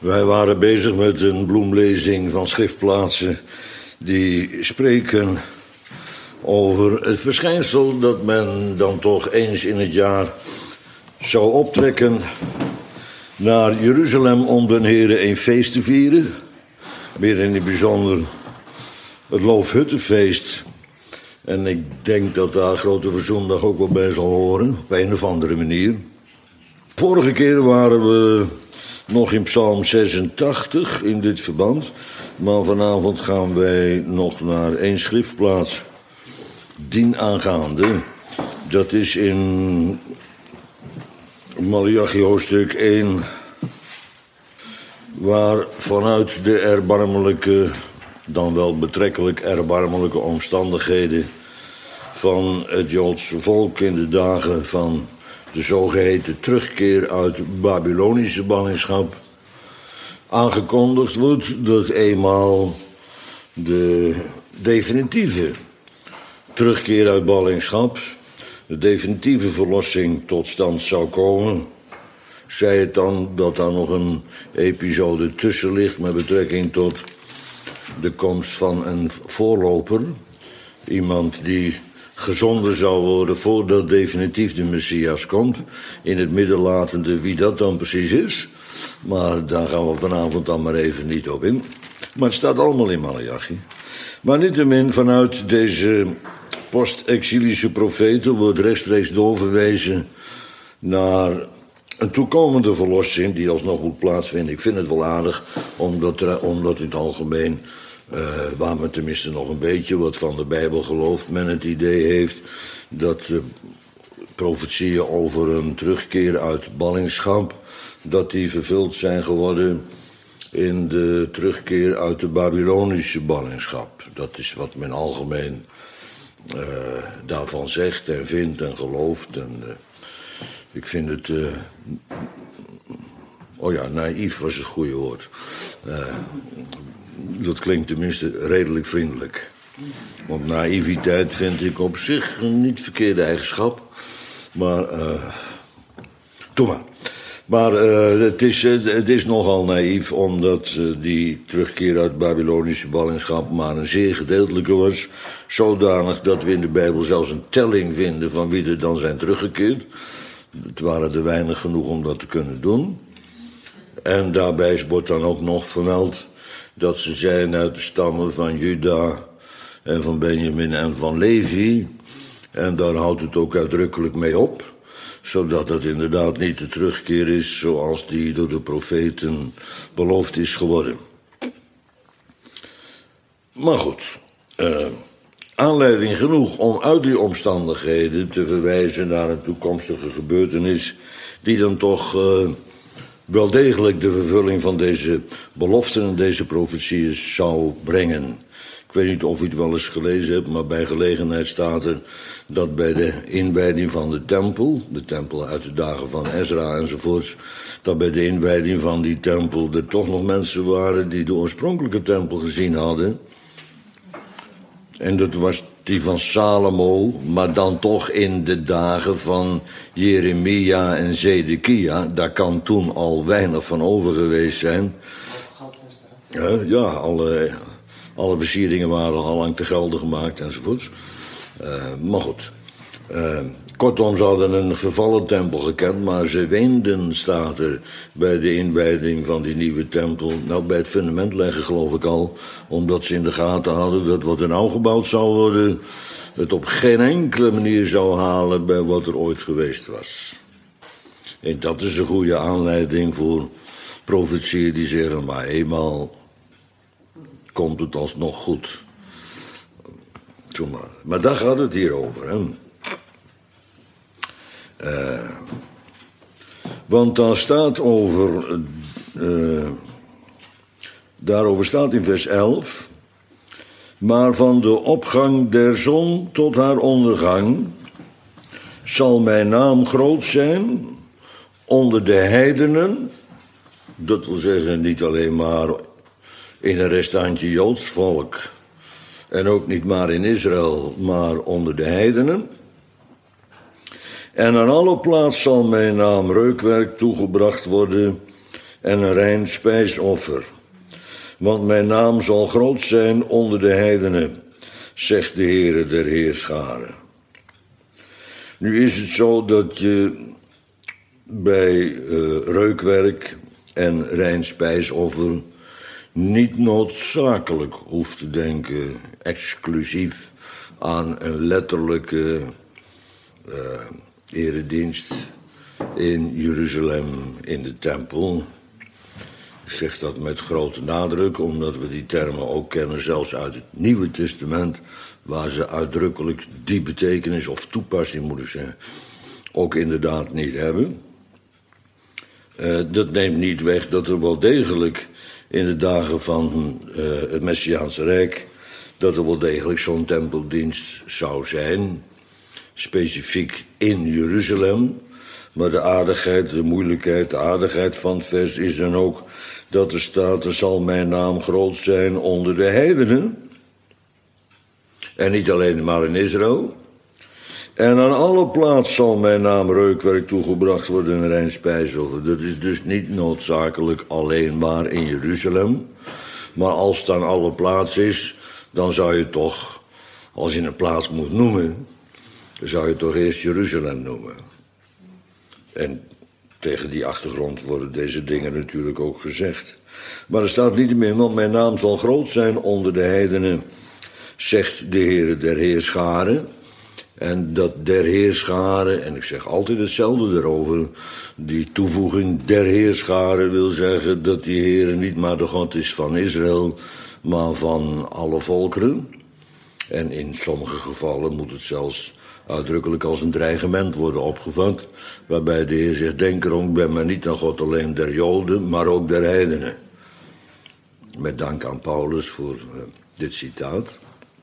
Wij waren bezig met een bloemlezing van schriftplaatsen die spreken over het verschijnsel dat men dan toch eens in het jaar zou optrekken naar Jeruzalem om den Heere een feest te vieren. Meer in het bijzonder het Loofhuttenfeest. En ik denk dat daar Grote Verzoendag ook wel bij zal horen, op een of andere manier. Vorige keer waren we nog in Psalm 86 in dit verband. Maar vanavond gaan wij nog naar één schriftplaats dienaangaande. Dat is in Maleachi hoofdstuk 1, waar vanuit de erbarmelijke, dan wel betrekkelijk erbarmelijke omstandigheden van het Joodse volk in de dagen van de zogeheten terugkeer uit Babylonische ballingschap aangekondigd wordt dat eenmaal de definitieve terugkeer uit ballingschap, de definitieve verlossing tot stand zou komen. Zij het dan dat daar nog een episode tussen ligt met betrekking tot de komst van een voorloper. Iemand die gezonden zou worden voordat definitief de Messias komt. In het midden latende wie dat dan precies is. Maar daar gaan we vanavond dan maar even niet op in. Maar het staat allemaal in Maleachi. Maar niettemin vanuit deze post-exilische profeten wordt rechtstreeks doorverwezen naar een toekomende verlossing die alsnog moet plaatsvinden. Ik vind het wel aardig, omdat in het algemeen, waar men tenminste nog een beetje wat van de Bijbel gelooft, men het idee heeft dat profetieën over een terugkeer uit ballingschap, dat die vervuld zijn geworden in de terugkeer uit de Babylonische ballingschap. Dat is wat men algemeen daarvan zegt en vindt en gelooft. En ik vind het naïef was het goede woord. Dat klinkt tenminste redelijk vriendelijk. Want naïviteit vind ik op zich een niet verkeerde eigenschap. Maar doe maar. Maar het is nogal naïef, omdat die terugkeer uit Babylonische ballingschap maar een zeer gedeeltelijke was. Zodanig dat we in de Bijbel zelfs een telling vinden van wie er dan zijn teruggekeerd. Het waren er weinig genoeg om dat te kunnen doen. En daarbij wordt dan ook nog vermeld dat ze zijn uit de stammen van Juda en van Benjamin en van Levi. En daar houdt het ook uitdrukkelijk mee op. Zodat het inderdaad niet de terugkeer is zoals die door de profeten beloofd is geworden. Maar goed, aanleiding genoeg om uit die omstandigheden te verwijzen naar een toekomstige gebeurtenis die dan toch wel degelijk de vervulling van deze beloften en deze profetieën zou brengen. Ik weet niet of u het wel eens gelezen hebt, maar bij gelegenheid staat er dat bij de inwijding van de tempel uit de dagen van Ezra enzovoorts, dat bij de inwijding van die tempel er toch nog mensen waren die de oorspronkelijke tempel gezien hadden. En dat was die van Salomo, maar dan toch in de dagen van Jeremia en Zedekia. Daar kan toen al weinig van over geweest zijn. Alle versieringen waren al lang te gelden gemaakt enzovoorts. Maar goed. Kortom, ze hadden een vervallen tempel gekend, maar ze weenden, staat er, bij de inwijding van die nieuwe tempel. Nou, bij het fundament leggen geloof ik al, omdat ze in de gaten hadden dat wat er nou gebouwd zou worden, het op geen enkele manier zou halen bij wat er ooit geweest was. En dat is een goede aanleiding voor profetieën die zeggen, maar eenmaal komt het alsnog goed. Maar daar gaat het hier over, hè. Want daar staat daarover staat in vers 11... maar van de opgang der zon tot haar ondergang zal mijn naam groot zijn onder de heidenen. Dat wil zeggen niet alleen maar in een restantje Joods volk en ook niet maar in Israël, maar onder de heidenen. En aan alle plaats zal mijn naam reukwerk toegebracht worden en een rein spijsoffer. Want mijn naam zal groot zijn onder de heidenen, zegt de Heere der Heerscharen. Nu is het zo dat je bij reukwerk en rein spijsoffer niet noodzakelijk hoeft te denken exclusief aan een letterlijke eredienst in Jeruzalem in de tempel. Ik zeg dat met grote nadruk, omdat we die termen ook kennen, zelfs uit het Nieuwe Testament, waar ze uitdrukkelijk die betekenis of toepassing, moet ik zeggen, ook inderdaad niet hebben. Dat neemt niet weg dat er wel degelijk in de dagen van het Messiaanse Rijk, dat er wel degelijk zo'n tempeldienst zou zijn, specifiek in Jeruzalem. Maar de aardigheid, de moeilijkheid, de aardigheid van het vers is dan ook dat er staat, er zal mijn naam groot zijn onder de heidenen. En niet alleen maar in Israël. En aan alle plaats zal mijn naam reukwerk toegebracht worden en rein spijsoffer. Dat is dus niet noodzakelijk alleen maar in Jeruzalem. Maar als het aan alle plaats is, dan zou je toch, als je een plaats moet noemen, dan zou je toch eerst Jeruzalem noemen. En tegen die achtergrond worden deze dingen natuurlijk ook gezegd. Maar er staat niet meer, want mijn naam zal groot zijn onder de heidenen, zegt de Heere der Heerscharen. En dat der Heerscharen, en ik zeg altijd hetzelfde erover, die toevoeging der Heerscharen wil zeggen dat die Heere niet maar de God is van Israël, maar van alle volkeren. En in sommige gevallen moet het zelfs uitdrukkelijk als een dreigement worden opgevat, waarbij de Heer zegt, denk erom, ik ben maar niet een God alleen der Joden, maar ook der heidenen. Met dank aan Paulus voor dit citaat.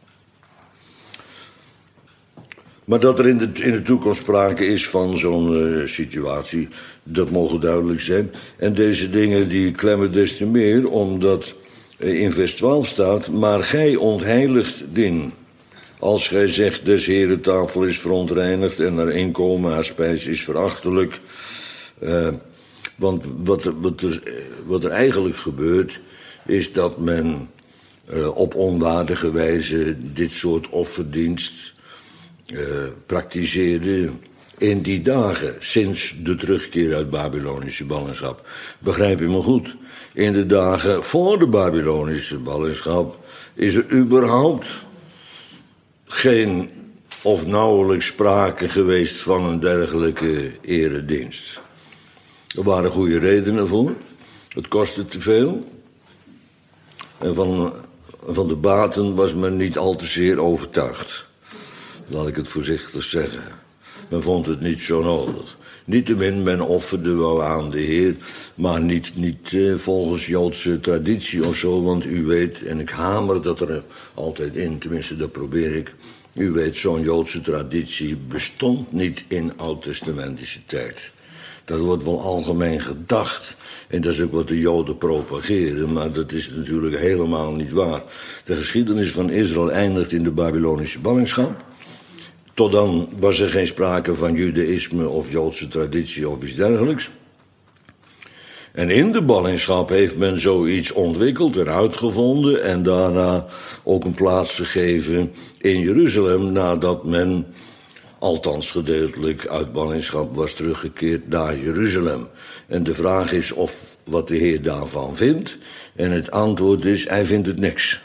Maar dat er in de toekomst sprake is van zo'n situatie, dat mogen duidelijk zijn. En deze dingen die klemmen des te meer, omdat in vers 12 staat, maar gij ontheiligt din. Als gij zegt, des Heeren tafel is verontreinigd en haar inkomen, haar spijs is verachtelijk. Want wat er eigenlijk gebeurt, is dat men op onwaardige wijze dit soort offerdienst praktiseerde in die dagen, sinds de terugkeer uit Babylonische ballingschap. Begrijp je me goed? In de dagen voor de Babylonische ballingschap is er überhaupt geen of nauwelijks sprake geweest van een dergelijke eredienst. Er waren goede redenen voor. Het kostte te veel. En van de baten was men niet al te zeer overtuigd. Laat ik het voorzichtig zeggen. Men vond het niet zo nodig. Niettemin, men offerde wel aan de Heer, maar niet volgens Joodse traditie of zo, want u weet, en ik hamer dat er altijd in, tenminste dat probeer ik, u weet, zo'n Joodse traditie bestond niet in oud-testamentische tijd. Dat wordt wel algemeen gedacht. En dat is ook wat de Joden propageren, maar dat is natuurlijk helemaal niet waar. De geschiedenis van Israël eindigt in de Babylonische ballingschap. Tot dan was er geen sprake van judaïsme of Joodse traditie of iets dergelijks. En in de ballingschap heeft men zoiets ontwikkeld en uitgevonden en daarna ook een plaats gegeven in Jeruzalem, nadat men, althans gedeeltelijk, uit ballingschap was teruggekeerd naar Jeruzalem. En de vraag is of wat de Heer daarvan vindt. En het antwoord is, hij vindt het niks.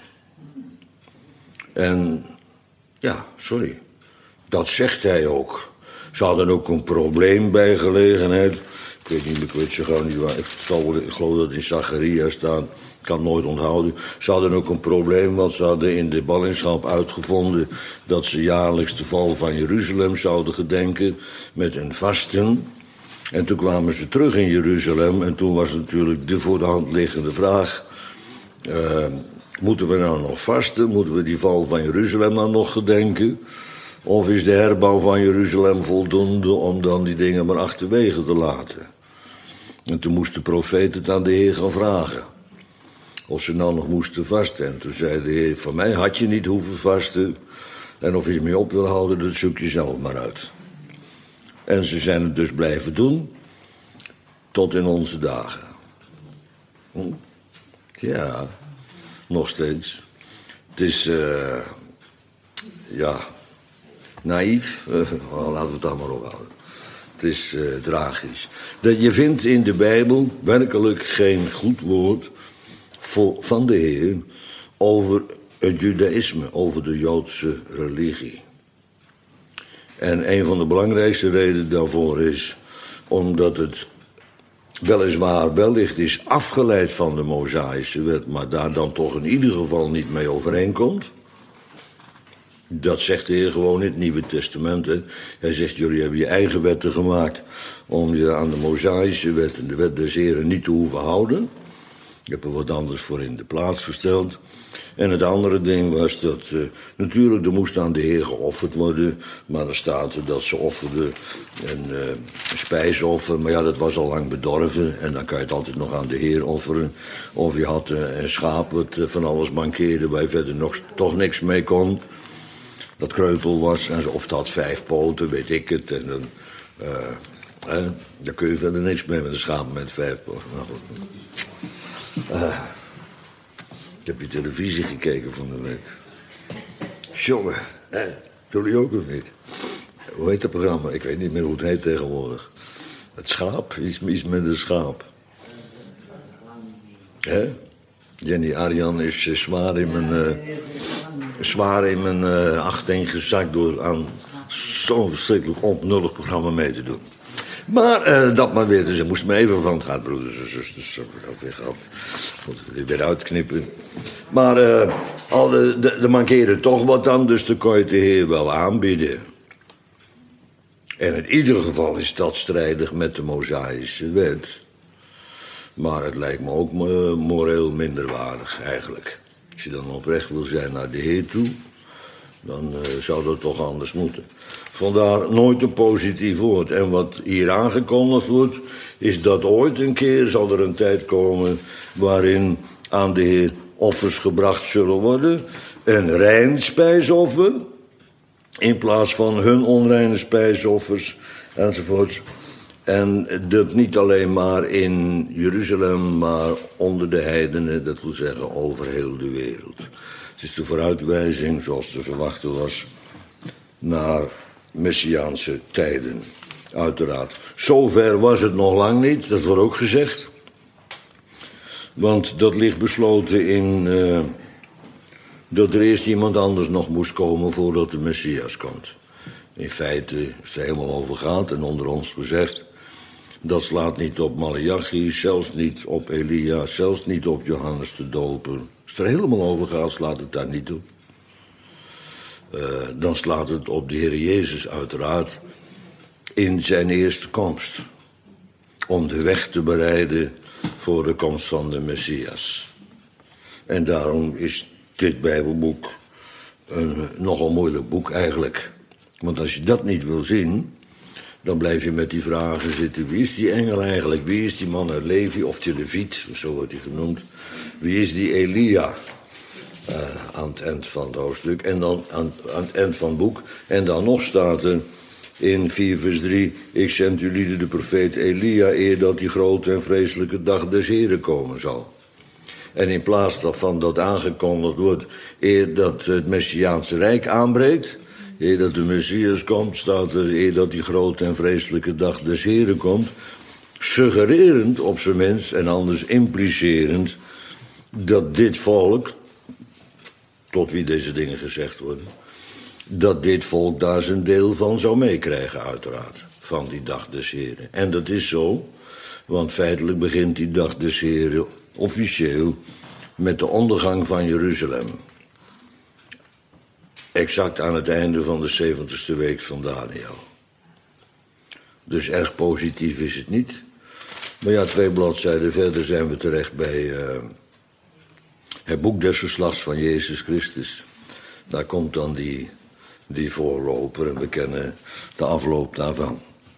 En ja, sorry. Dat zegt hij ook. Ze hadden ook een probleem bij gelegenheid. Ik weet niet meer, ik weet zo gauw niet waar. Ik geloof dat het in Zacharia staat. Ik kan het nooit onthouden. Ze hadden ook een probleem, want ze hadden in de ballingschap uitgevonden dat ze jaarlijks de val van Jeruzalem zouden gedenken met een vasten. En toen kwamen ze terug in Jeruzalem en toen was natuurlijk de voor de hand liggende vraag, moeten we nou nog vasten? Moeten we die val van Jeruzalem nou nog gedenken? Of is de herbouw van Jeruzalem voldoende om dan die dingen maar achterwege te laten? En toen moest de profeet het aan de Heer gaan vragen. Of ze nou nog moesten vasten. En toen zei de Heer, van mij had je niet hoeven vasten. En of je het mee op wil houden, dat zoek je zelf maar uit. En ze zijn het dus blijven doen. Tot in onze dagen. Ja, nog steeds. Het is, naïef. Laten we het daar maar op houden. Het is tragisch. Je vindt in de Bijbel werkelijk geen goed woord van de Heer over het judaïsme, over de Joodse religie. En een van de belangrijkste redenen daarvoor is omdat het weliswaar wellicht is afgeleid van de Mosaïsche wet, maar daar dan toch in ieder geval niet mee overeenkomt. Dat zegt de Heer gewoon in het Nieuwe Testament. Hè. Hij zegt, jullie hebben je eigen wetten gemaakt om je aan de Mosaïsche wet en de wet des Heren niet te hoeven houden. Ik heb er wat anders voor in de plaats gesteld. En het andere ding was dat natuurlijk er moest aan de Heer geofferd worden, maar er staat er dat ze offerden een spijsoffer, maar ja, dat was al lang bedorven en dan kan je het altijd nog aan de Heer offeren. Of je had een schaap wat van alles mankeerde, waar je verder toch niks mee kon. Dat kreupel was, of het had 5 poten, weet ik het. En dan, daar kun je verder niks mee met een schaap met 5 poten. Nou, goed. Ik heb je televisie gekeken van de week. Jongen, jullie ook nog niet. Hoe heet dat programma? Ik weet niet meer hoe het heet tegenwoordig. Het schaap? Iets met een schaap. Hè? Jenny Arjan is zwaar in mijn achting gezakt door aan zo'n verschrikkelijk onbenullig programma mee te doen. Maar dat maar weer, dus ik moest me even van het hart, broeders en zusters, ook weer gehad. Moet het weer uitknippen. Maar er mankeerde toch wat dan, dus dan kon je het de Heer wel aanbieden. En in ieder geval is dat strijdig met de Mosaïsche wet. Maar het lijkt me ook moreel minderwaardig eigenlijk. Als je dan oprecht wil zijn naar de Heer toe, dan zou dat toch anders moeten. Vandaar nooit een positief woord. En wat hier aangekondigd wordt, is dat ooit een keer zal er een tijd komen waarin aan de Heer offers gebracht zullen worden. Een rein spijsoffer, in plaats van hun onreine spijsoffers, enzovoort. En dat niet alleen maar in Jeruzalem, maar onder de heidenen, dat wil zeggen over heel de wereld. Het is de vooruitwijzing, zoals te verwachten was, naar messiaanse tijden, uiteraard. Zover was het nog lang niet, dat wordt ook gezegd. Want dat ligt besloten in dat er eerst iemand anders nog moest komen voordat de Messias komt. In feite is het er helemaal over gaat en onder ons gezegd, dat slaat niet op Maleachi, zelfs niet op Elia, zelfs niet op Johannes de Doper. Als het er helemaal over gaat, slaat het daar niet op. Dan slaat het op de Heer Jezus uiteraard in zijn eerste komst. Om de weg te bereiden voor de komst van de Messias. En daarom is dit Bijbelboek een nogal moeilijk boek eigenlijk. Want als je dat niet wil zien, dan blijf je met die vragen zitten. Wie is die engel eigenlijk? Wie is die man uit Levi? Of de Leviet, zo wordt hij genoemd. Wie is die Elia? Aan het eind van het hoofdstuk. En dan aan het eind van het boek. En dan nog staat er in 4 vers 3... Ik zend jullie de profeet Elia eer dat die grote en vreselijke dag des Heren komen zal. En in plaats van dat aangekondigd wordt eer dat het Messiaanse Rijk aanbreekt, eer dat de Messias komt, staat er eer dat die grote en vreselijke dag des Heren komt, suggererend op zijn minst en anders implicerend dat dit volk, tot wie deze dingen gezegd worden, dat dit volk daar zijn deel van zou meekrijgen uiteraard, van die dag des Heren. En dat is zo, want feitelijk begint die dag des Heren officieel met de ondergang van Jeruzalem. Exact aan het einde van de 70ste week van Daniel. Dus erg positief is het niet. Maar ja, 2 bladzijden verder zijn we terecht bij het boek des geslachts van Jezus Christus. Daar komt dan die voorloper en we kennen de afloop daarvan.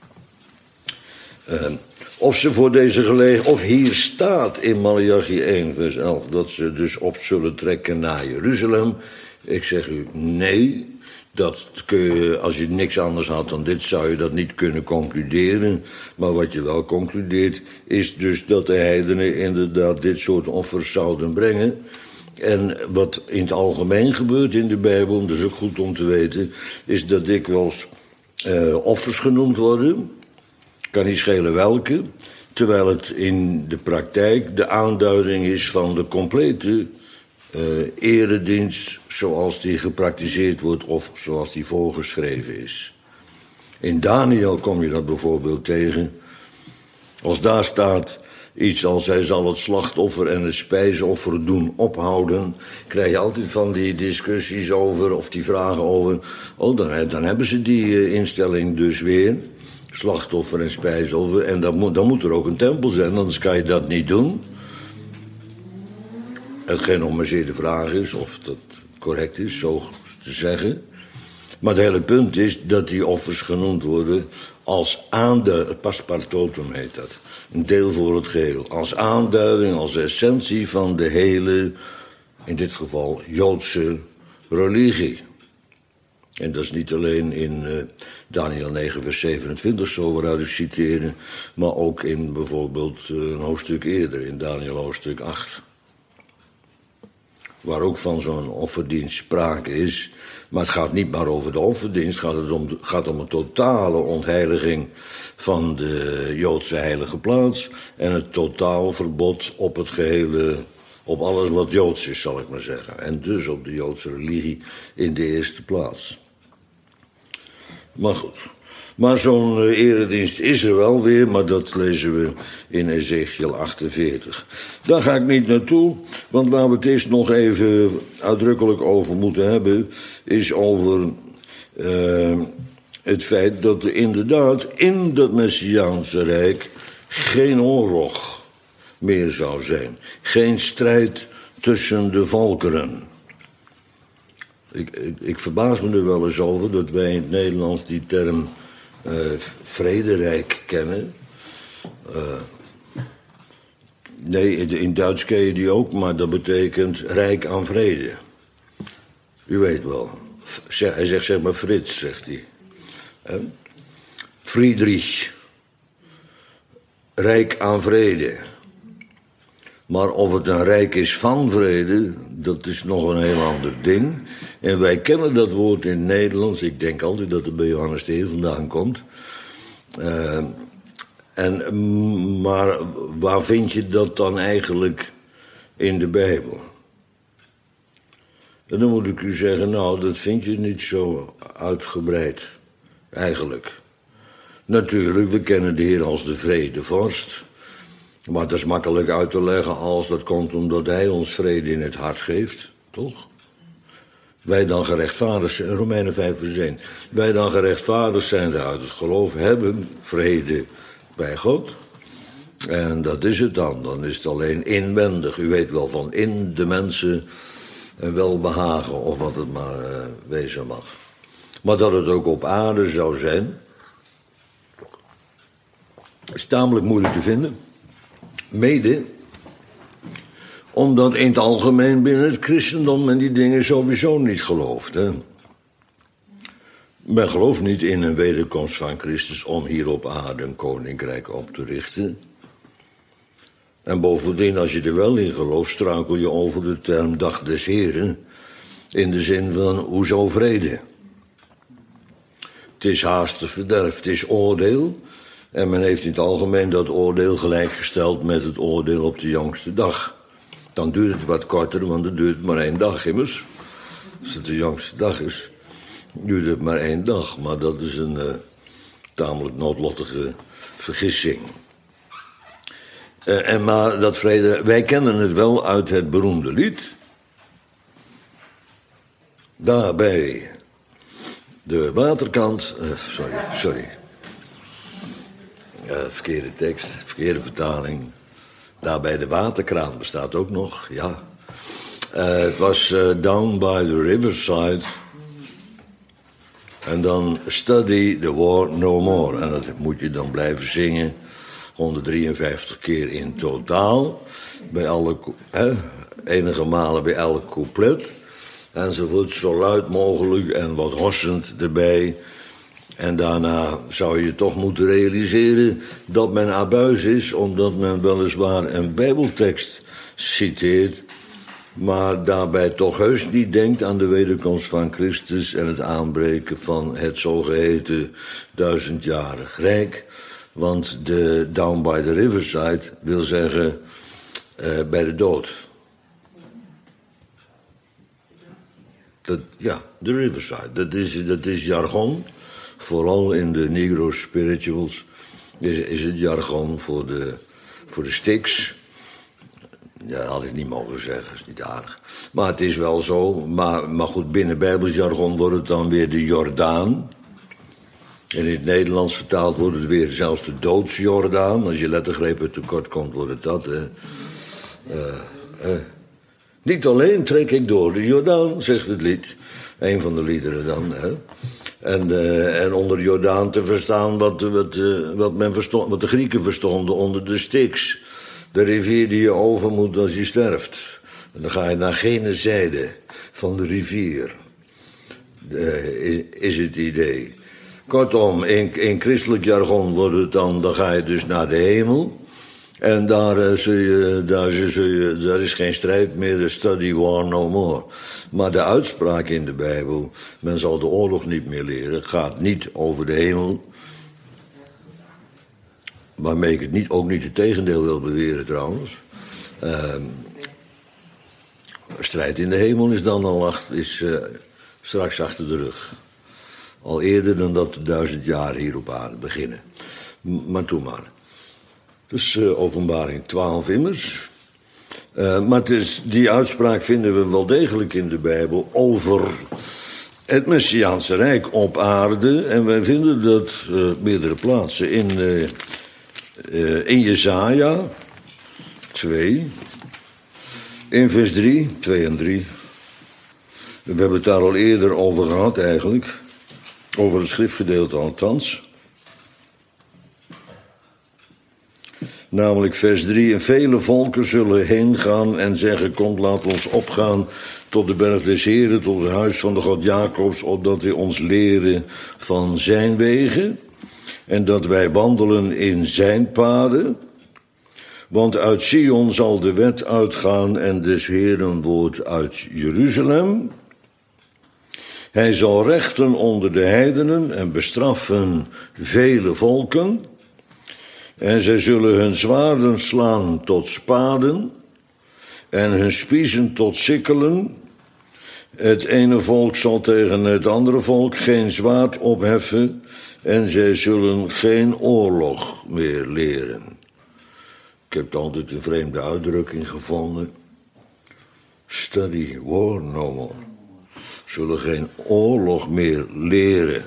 Of ze voor deze gelegenheid, of hier staat in Maleachi 1 vers 11... dat ze dus op zullen trekken naar Jeruzalem. Ik zeg u, nee, Dat kun je, als je niks anders had dan dit, zou je dat niet kunnen concluderen. Maar wat je wel concludeert, is dus dat de heidenen inderdaad dit soort offers zouden brengen. En wat in het algemeen gebeurt in de Bijbel, dat is ook goed om te weten, is dat dikwijls offers genoemd worden. Kan niet schelen welke, terwijl het in de praktijk de aanduiding is van de complete eredienst zoals die gepraktiseerd wordt of zoals die voorgeschreven is. In Daniel kom je dat bijvoorbeeld tegen. Als daar staat iets als hij zal het slachtoffer en het spijsoffer doen ophouden, krijg je altijd van die discussies over of die vragen over. Oh, dan hebben ze die instelling dus weer. Slachtoffer en spijsoffer. En dan moet er ook een tempel zijn, anders kan je dat niet doen. Hetgeen nog maar zeer de vraag is of dat correct is, zo te zeggen. Maar het hele punt is dat die offers genoemd worden als aanduiding, paspartotum heet dat, een deel voor het geheel, als aanduiding, als essentie van de hele, in dit geval, Joodse religie. En dat is niet alleen in Daniel 9 vers 27 zo waaruit ik citeerde, maar ook in bijvoorbeeld een hoofdstuk eerder, in Daniel hoofdstuk 8. Waar ook van zo'n offerdienst sprake is. Maar het gaat niet maar over de offerdienst. Het gaat om een totale ontheiliging van de Joodse heilige plaats. En het totaal verbod op het gehele, op alles wat Joods is, zal ik maar zeggen. En dus op de Joodse religie in de eerste plaats. Maar goed. Maar zo'n eredienst is er wel weer, maar dat lezen we in Ezekiel 48. Daar ga ik niet naartoe, want waar we het eerst nog even uitdrukkelijk over moeten hebben, is over het feit dat er inderdaad in dat Messiaanse Rijk geen oorlog meer zou zijn. Geen strijd tussen de volkeren. Ik verbaas me er wel eens over dat wij in het Nederlands die term vrederijk kennen. Nee, in Duits ken je die ook, maar dat betekent rijk aan vrede. U weet wel. Hij zegt zeg maar Frits, zegt hij. Friedrich. Rijk aan vrede. Maar of het een rijk is van vrede, dat is nog een heel ander ding. En wij kennen dat woord in het Nederlands. Ik denk altijd dat het bij Johannes de Heer vandaan komt. Maar waar vind je dat dan eigenlijk in de Bijbel? En dan moet ik u zeggen, nou, dat vind je niet zo uitgebreid, eigenlijk. Natuurlijk, we kennen de Heer als de vredevorst. Maar dat is makkelijk uit te leggen als dat komt omdat hij ons vrede in het hart geeft, toch? Wij dan gerechtvaardigd zijn, Romeinen 5 vers 1. Wij dan gerechtvaardigd zijn uit het geloof hebben vrede bij God. En dat is het dan. Dan is het alleen inwendig. U weet wel van in de mensen een welbehagen of wat het maar wezen mag. Maar dat het ook op aarde zou zijn, is tamelijk moeilijk te vinden. Mede omdat in het algemeen binnen het christendom men die dingen sowieso niet gelooft. Hè? Men gelooft niet in een wederkomst van Christus om hier op aarde een koninkrijk op te richten. En bovendien, als je er wel in gelooft, struikel je over de term dag des Heren. In de zin van, hoezo vrede? Het is haast verderf, het is oordeel. En men heeft in het algemeen dat oordeel gelijkgesteld met het oordeel op de jongste dag. Dan duurt het wat korter, want het duurt maar 1 dag immers. Als het de jongste dag is, duurt het maar 1 dag. Maar dat is een tamelijk noodlottige vergissing. Maar dat vrede, wij kennen het wel uit het beroemde lied. Daarbij de waterkant, sorry. Verkeerde tekst, verkeerde vertaling. Daarbij de waterkraan bestaat ook nog, ja. Het was Down by the Riverside. En dan Study the War No More. En dat moet je dan blijven zingen. 153 keer in totaal. Bij alle, enige malen bij elk couplet. enzovoort, zo luid mogelijk en wat hossend erbij. En daarna zou je toch moeten realiseren dat men abuis is, omdat men weliswaar een bijbeltekst citeert, maar daarbij toch heus niet denkt aan de wederkomst van Christus en het aanbreken van het zogeheten 1000-jarig rijk. Want de down by the riverside wil zeggen bij de dood. De riverside, dat is jargon. Vooral in de Negro spirituals is het jargon voor de Styx. Ja, dat had ik niet mogen zeggen, dat is niet aardig. Maar het is wel zo. Maar goed, binnen Bijbels jargon wordt het dan weer de Jordaan. En in het Nederlands vertaald wordt het weer zelfs de doodsjordaan. Als je lettergrepen tekort komt, wordt het dat. Niet alleen trek ik door de Jordaan, zegt het lied. Een van de liederen dan. Hè. En onder Jordaan te verstaan wat de Grieken verstonden onder de Styx. De rivier die je over moet als je sterft. En dan ga je naar gene zijde van de rivier. Is het idee. Kortom, in christelijk jargon wordt het dan ga je dus naar de hemel. En daar is geen strijd meer, de study war no more. Maar de uitspraak in de Bijbel, men zal de oorlog niet meer leren, gaat niet over de hemel. Waarmee ik het ook niet het tegendeel wil beweren trouwens. Strijd in de hemel is dan al straks achter de rug. Al eerder dan dat de 1000 jaar hier op aarde beginnen. Maar toe maar. Dus Openbaring 12 immers. Maar die uitspraak vinden we wel degelijk in de Bijbel over het Messiaanse Rijk op aarde. En wij vinden dat meerdere plaatsen in Jesaja 2, in vers 3, 2 en 3. We hebben het daar al eerder over gehad eigenlijk. Over het schriftgedeelte althans. Namelijk vers 3. En vele volken zullen heen gaan en zeggen, kom, laat ons opgaan tot de berg des Heren, tot het huis van de God Jacobs, opdat hij ons leren van zijn wegen en dat wij wandelen in zijn paden. Want uit Sion zal de wet uitgaan en des Heren woord uit Jeruzalem. Hij zal rechten onder de heidenen en bestraffen vele volken. En zij zullen hun zwaarden slaan tot spaden en hun spiezen tot sikkelen. Het ene volk zal tegen het andere volk geen zwaard opheffen en zij zullen geen oorlog meer leren. Ik heb altijd een vreemde uitdrukking gevonden. Study war no more. Zullen geen oorlog meer leren.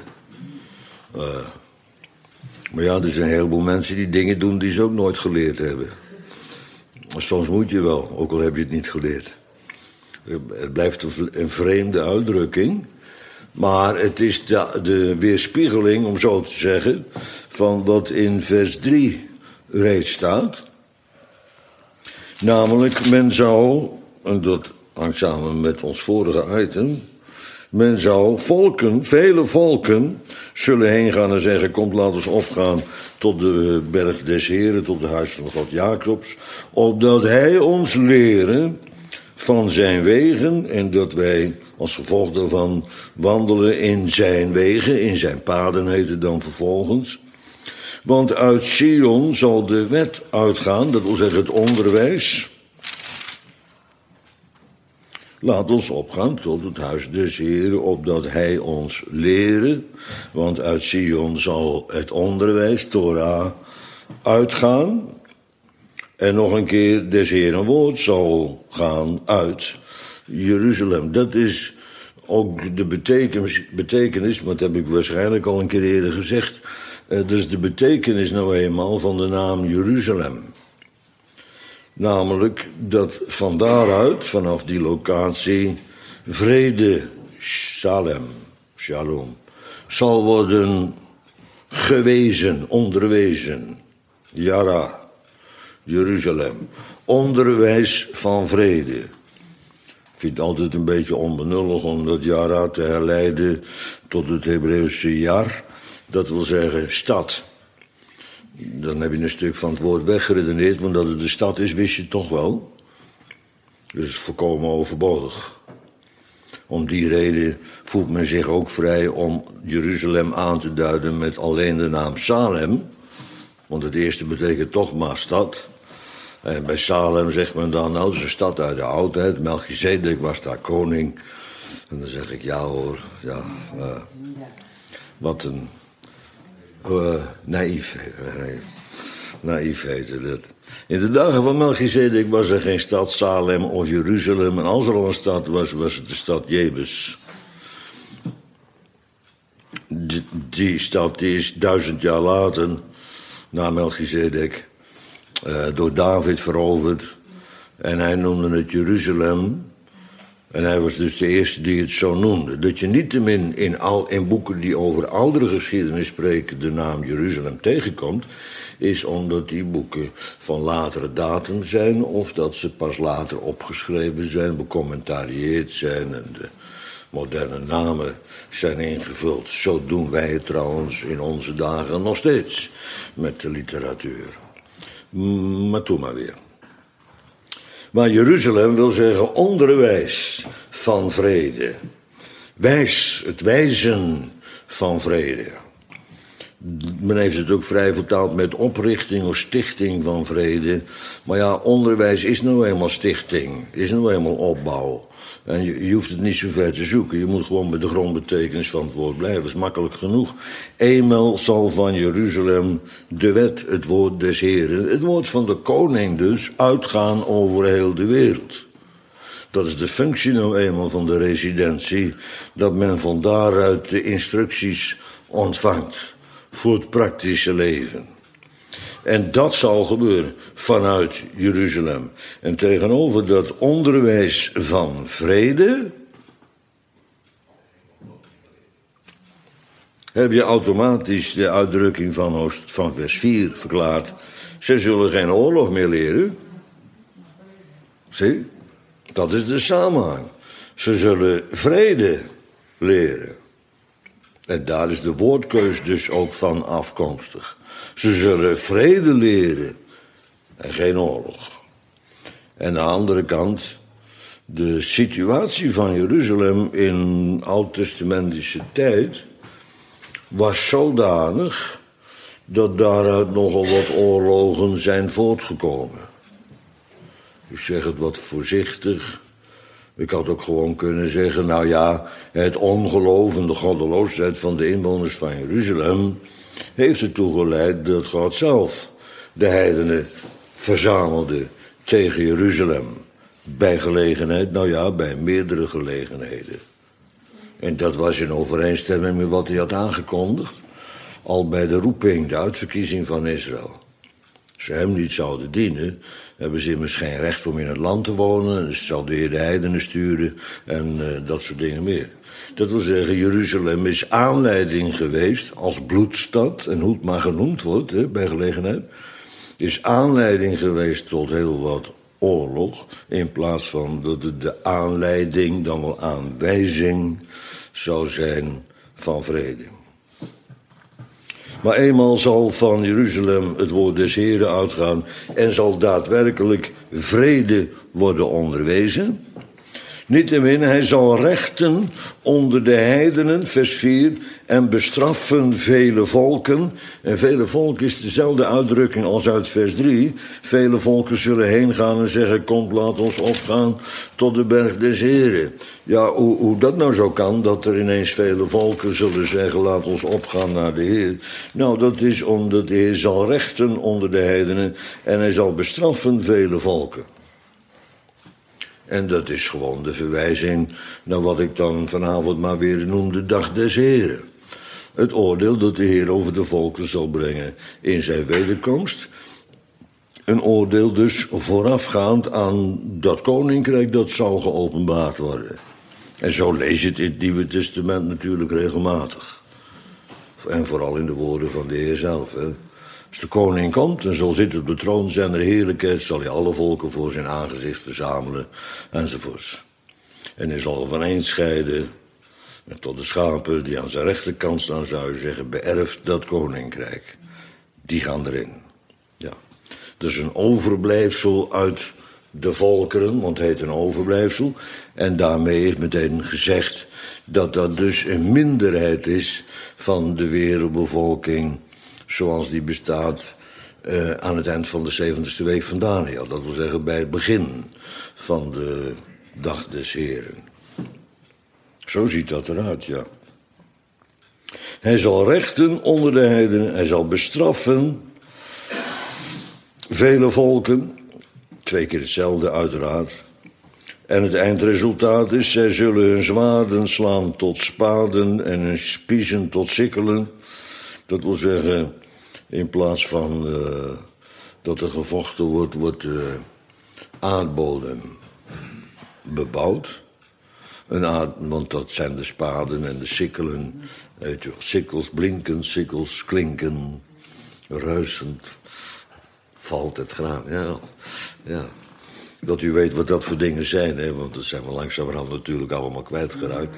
Maar ja, er zijn een heleboel mensen die dingen doen die ze ook nooit geleerd hebben. Maar soms moet je wel, ook al heb je het niet geleerd. Het blijft een vreemde uitdrukking. Maar het is de weerspiegeling, om zo te zeggen, van wat in vers 3 reeds staat. Namelijk, men zou, en dat hangt samen met ons vorige item, men zou vele volken zullen heen gaan en zeggen, kom, laat ons opgaan tot de berg des Heren, tot het huis van de God Jacobs, opdat hij ons leren van zijn wegen en dat wij als gevolg daarvan wandelen in zijn wegen, in zijn paden heet het dan vervolgens. Want uit Sion zal de wet uitgaan, dat wil zeggen het onderwijs. Laat ons opgaan tot het huis des Heren, opdat hij ons leren. Want uit Sion zal het onderwijs, Torah, uitgaan. En nog een keer, des Heren woord zal gaan uit Jeruzalem. Dat is ook de betekenis, maar dat heb ik waarschijnlijk al een keer eerder gezegd. Dat is de betekenis nou eenmaal van de naam Jeruzalem. Namelijk dat van daaruit, vanaf die locatie, vrede, shalom, zal worden gewezen, onderwezen. Yara, Jeruzalem. Onderwijs van vrede. vind het altijd een beetje onbenullig om dat Jara te herleiden tot het Hebreeuwse jar. Dat wil zeggen stad. Dan heb je een stuk van het woord weggeredeneerd, want dat het de stad is, wist je toch wel. Dus het is volkomen overbodig. Om die reden voelt men zich ook vrij om Jeruzalem aan te duiden met alleen de naam Salem. Want het eerste betekent toch maar stad. En bij Salem zegt men dan, nou, dat is een stad uit de oudheid. Melchizedek was daar koning. En dan zeg ik, ja hoor, ja. Wat een naïef heette dat. In de dagen van Melchizedek was er geen stad Salem of Jeruzalem. En als er al een stad was, was het de stad Jebus. Die stad die is 1000 jaar later, na Melchizedek, door David veroverd. En hij noemde het Jeruzalem. En hij was dus de eerste die het zo noemde. Dat je niettemin in boeken die over oudere geschiedenis spreken de naam Jeruzalem tegenkomt, is omdat die boeken van latere datum zijn of dat ze pas later opgeschreven zijn, becommentarieerd zijn en de moderne namen zijn ingevuld. Zo doen wij het trouwens in onze dagen nog steeds met de literatuur. Maar doe maar weer. Maar Jeruzalem wil zeggen onderwijs van vrede. Het wijzen van vrede. Men heeft het ook vrij vertaald met oprichting of stichting van vrede. Maar ja, onderwijs is nou eenmaal stichting, is nou eenmaal opbouw. En je hoeft het niet zo ver te zoeken. Je moet gewoon bij de grondbetekenis van het woord blijven. Dat is makkelijk genoeg. Eenmaal zal van Jeruzalem de wet, het woord des Heren, het woord van de koning dus, uitgaan over heel de wereld. Dat is de functie nou eenmaal van de residentie, dat men van daaruit de instructies ontvangt voor het praktische leven. En dat zal gebeuren vanuit Jeruzalem. En tegenover dat onderwijs van vrede heb je automatisch de uitdrukking van vers 4 verklaard. Ze zullen geen oorlog meer leren. Zie, dat is de samenhang. Ze zullen vrede leren. En daar is de woordkeus dus ook van afkomstig. Ze zullen vrede leren en geen oorlog. En aan de andere kant, de situatie van Jeruzalem in oud-testamentische tijd was zodanig dat daaruit nogal wat oorlogen zijn voortgekomen. Ik zeg het wat voorzichtig. Ik had ook gewoon kunnen zeggen, nou ja, het ongeloof en de goddeloosheid van de inwoners van Jeruzalem heeft ertoe geleid dat God zelf de heidenen verzamelde tegen Jeruzalem. Bij gelegenheid, nou ja, bij meerdere gelegenheden. En dat was in overeenstemming met wat hij had aangekondigd, al bij de roeping, de uitverkiezing van Israël. Als ze hem niet zouden dienen, hebben ze immers geen recht om in het land te wonen. Dus zal de Heer de heidenen sturen en dat soort dingen meer. Dat wil zeggen, Jeruzalem is aanleiding geweest als bloedstad, en hoe het maar genoemd wordt, bij gelegenheid, is aanleiding geweest tot heel wat oorlog, in plaats van dat het de aanleiding, dan wel aanwijzing, zou zijn van vrede. Maar eenmaal zal van Jeruzalem het woord des Heren uitgaan en zal daadwerkelijk vrede worden onderwezen. Niettemin, hij zal rechten onder de heidenen, vers 4, en bestraffen vele volken. En vele volken is dezelfde uitdrukking als uit vers 3. Vele volken zullen heen gaan en zeggen, kom, laat ons opgaan tot de berg des Heren. Ja, hoe dat nou zo kan, dat er ineens vele volken zullen zeggen, laat ons opgaan naar de Heer. Nou, dat is omdat de Heer zal rechten onder de heidenen en hij zal bestraffen vele volken. En dat is gewoon de verwijzing naar wat ik dan vanavond maar weer noem de dag des Heren. Het oordeel dat de Heer over de volken zal brengen in zijn wederkomst. Een oordeel dus voorafgaand aan dat koninkrijk dat zal geopenbaard worden. En zo lees je het in het Nieuwe Testament natuurlijk regelmatig. En vooral in de woorden van de Heer zelf, hè. Als de koning komt en zal zitten op de troon zijn er heerlijkheid, zal hij alle volken voor zijn aangezicht verzamelen, enzovoorts. En hij zal van een scheiden. En tot de schapen die aan zijn rechterkant staan, zou je zeggen, beërft dat koninkrijk. Die gaan erin. Ja. Dus een overblijfsel uit de volkeren, want het heet een overblijfsel. En daarmee is meteen gezegd dat dat dus een minderheid is van de wereldbevolking zoals die bestaat aan het eind van de 70ste week van Daniel. Dat wil zeggen bij het begin van de dag des Heren. Zo ziet dat eruit, ja. Hij zal rechten onder de heidenen, hij zal bestraffen vele volken. 2 keer hetzelfde uiteraard. En het eindresultaat is, zij zullen hun zwaarden slaan tot spaden en hun spiezen tot sikkelen. Dat wil zeggen, in plaats van dat er gevochten wordt aardbodem bebouwd. Want dat zijn de spaden en de sikkelen. Weet je, sikkels blinken, sikkels klinken. Ruisend valt het graan. Ja. Dat u weet wat dat voor dingen zijn, hè? Want dat zijn we langzamerhand natuurlijk allemaal kwijtgeraakt.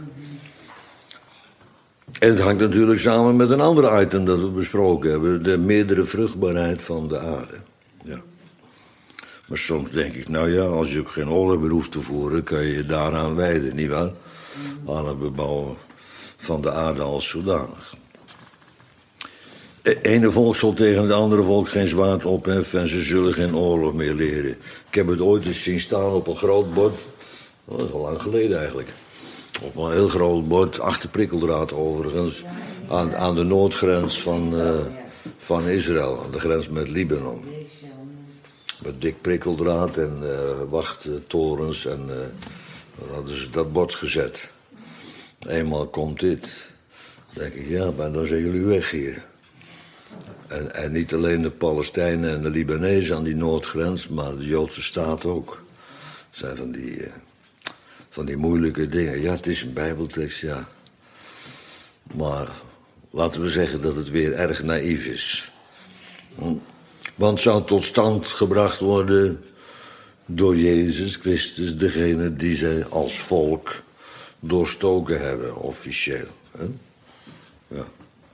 En het hangt natuurlijk samen met een ander item dat we besproken hebben. De meerdere vruchtbaarheid van de aarde. Ja. Maar soms denk ik, nou ja, als je ook geen oorlog meer hoeft te voeren, kan je je daaraan wijden, nietwaar? Aan het bebouwen van de aarde als zodanig. Het ene volk zal tegen het andere volk geen zwaard opheffen en ze zullen geen oorlog meer leren. Ik heb het ooit eens zien staan op een groot bord. Dat is al lang geleden eigenlijk. Op een heel groot bord, achter prikkeldraad overigens, aan de noordgrens van Israël, aan de grens met Libanon. Met dik prikkeldraad en wachttorens en dan hadden ze dat bord gezet. Eenmaal komt dit. Dan denk ik, ja, maar dan zijn jullie weg hier. En niet alleen de Palestijnen en de Libanezen aan die noordgrens, maar de Joodse staat ook. Dat zijn van die moeilijke dingen. Ja, het is een bijbeltekst, ja. Maar laten we zeggen dat het weer erg naïef is. Want het zou tot stand gebracht worden door Jezus Christus, degene die zij als volk doorstoken hebben, officieel. Ja.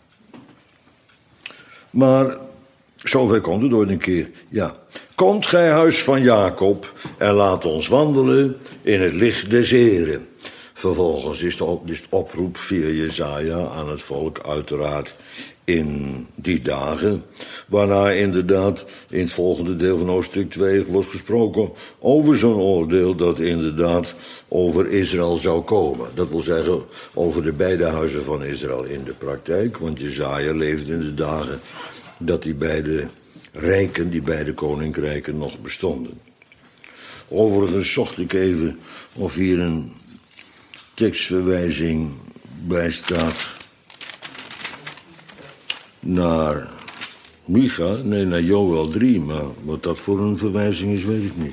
Maar zover komt het ooit een keer. Ja. Komt gij huis van Jacob en laat ons wandelen in het licht des Heren. Vervolgens is de oproep via Jesaja aan het volk uiteraard in die dagen. Waarna inderdaad in het volgende deel van hoofdstuk 2 wordt gesproken over zo'n oordeel dat inderdaad over Israël zou komen. Dat wil zeggen over de beide huizen van Israël in de praktijk. Want Jesaja leefde in de dagen dat die beide rijken, die beide koninkrijken nog bestonden. Overigens zocht ik even of hier een tekstverwijzing bij staat naar Micha, nee, naar Joël 3, maar wat dat voor een verwijzing is, weet ik niet.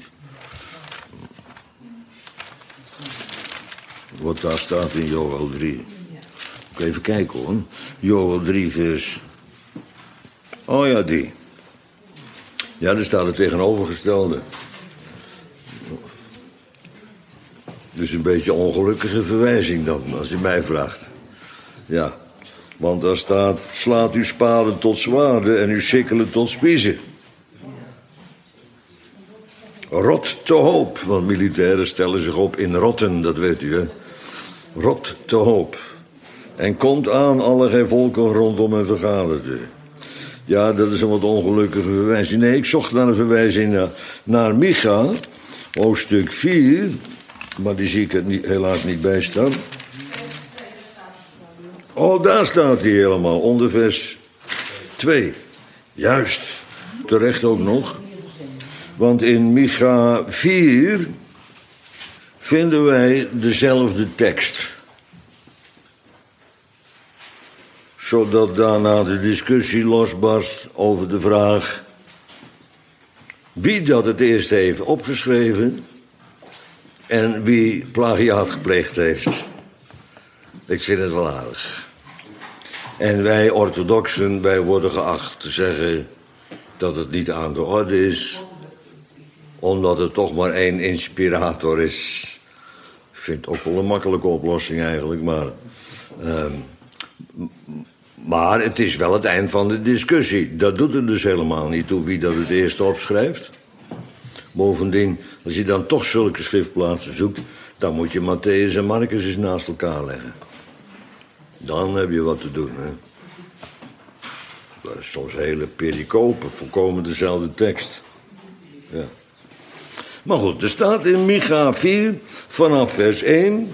Wat daar staat in Joël 3. Moet even kijken hoor. Joël 3 vers... Oh ja, die. Ja, daar staat het tegenovergestelde. Dus een beetje ongelukkige verwijzing dan, als je mij vraagt. Ja, want daar staat, slaat uw spaden tot zwaarden en uw sikkelen tot spiezen. Rot te hoop, want militairen stellen zich op in rotten, dat weet u, hè. Rot te hoop. En komt aan allerlei volken rondom en vergaderde. Ja, dat is een wat ongelukkige verwijzing. Nee, ik zocht naar een verwijzing naar Micha, hoofdstuk 4... Maar die zie ik er helaas niet bij staan. Oh, daar staat hij helemaal, onder vers 2. Juist, terecht ook nog. Want in Micha 4 vinden wij dezelfde tekst. Zodat daarna de discussie losbarst over de vraag wie dat het eerst heeft opgeschreven en wie plagiaat gepleegd heeft. Ik vind het wel aardig. En wij orthodoxen, wij worden geacht te zeggen dat het niet aan de orde is, omdat er toch maar één inspirator is vind het ook wel een makkelijke oplossing eigenlijk, maar het is wel het eind van de discussie. Dat doet er dus helemaal niet toe wie dat het eerst opschrijft. Bovendien, als je dan toch zulke schriftplaatsen zoekt, dan moet je Matthäus en Marcus eens naast elkaar leggen. Dan heb je wat te doen, hè. Soms hele pericopen, volkomen dezelfde tekst. Ja. Maar goed, er staat in Micha 4 vanaf vers 1...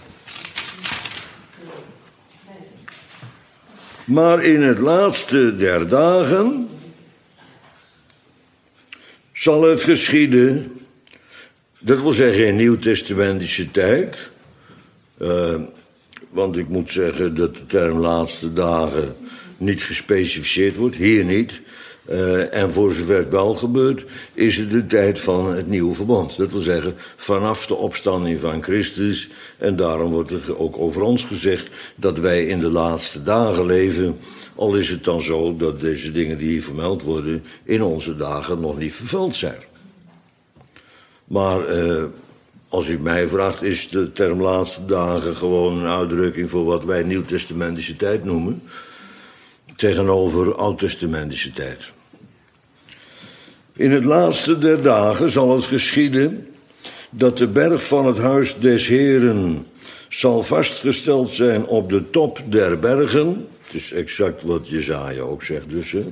Maar in het laatste der dagen zal het geschieden, dat wil zeggen in nieuwtestamentische tijd, want ik moet zeggen dat de term laatste dagen niet gespecificeerd wordt, hier niet. En voor zover het wel gebeurt, is het de tijd van het nieuwe verbond. Dat wil zeggen, vanaf de opstanding van Christus. En daarom wordt er ook over ons gezegd dat wij in de laatste dagen leven. Al is het dan zo dat deze dingen die hier vermeld worden in onze dagen nog niet vervuld zijn. Maar als u mij vraagt, is de term laatste dagen gewoon een uitdrukking voor wat wij nieuwtestamentische tijd noemen. Tegenover oud-testamentische tijd. In het laatste der dagen zal het geschieden dat de berg van het huis des Heren zal vastgesteld zijn op de top der bergen. Het is exact wat Jesaja ook zegt dus. Hè?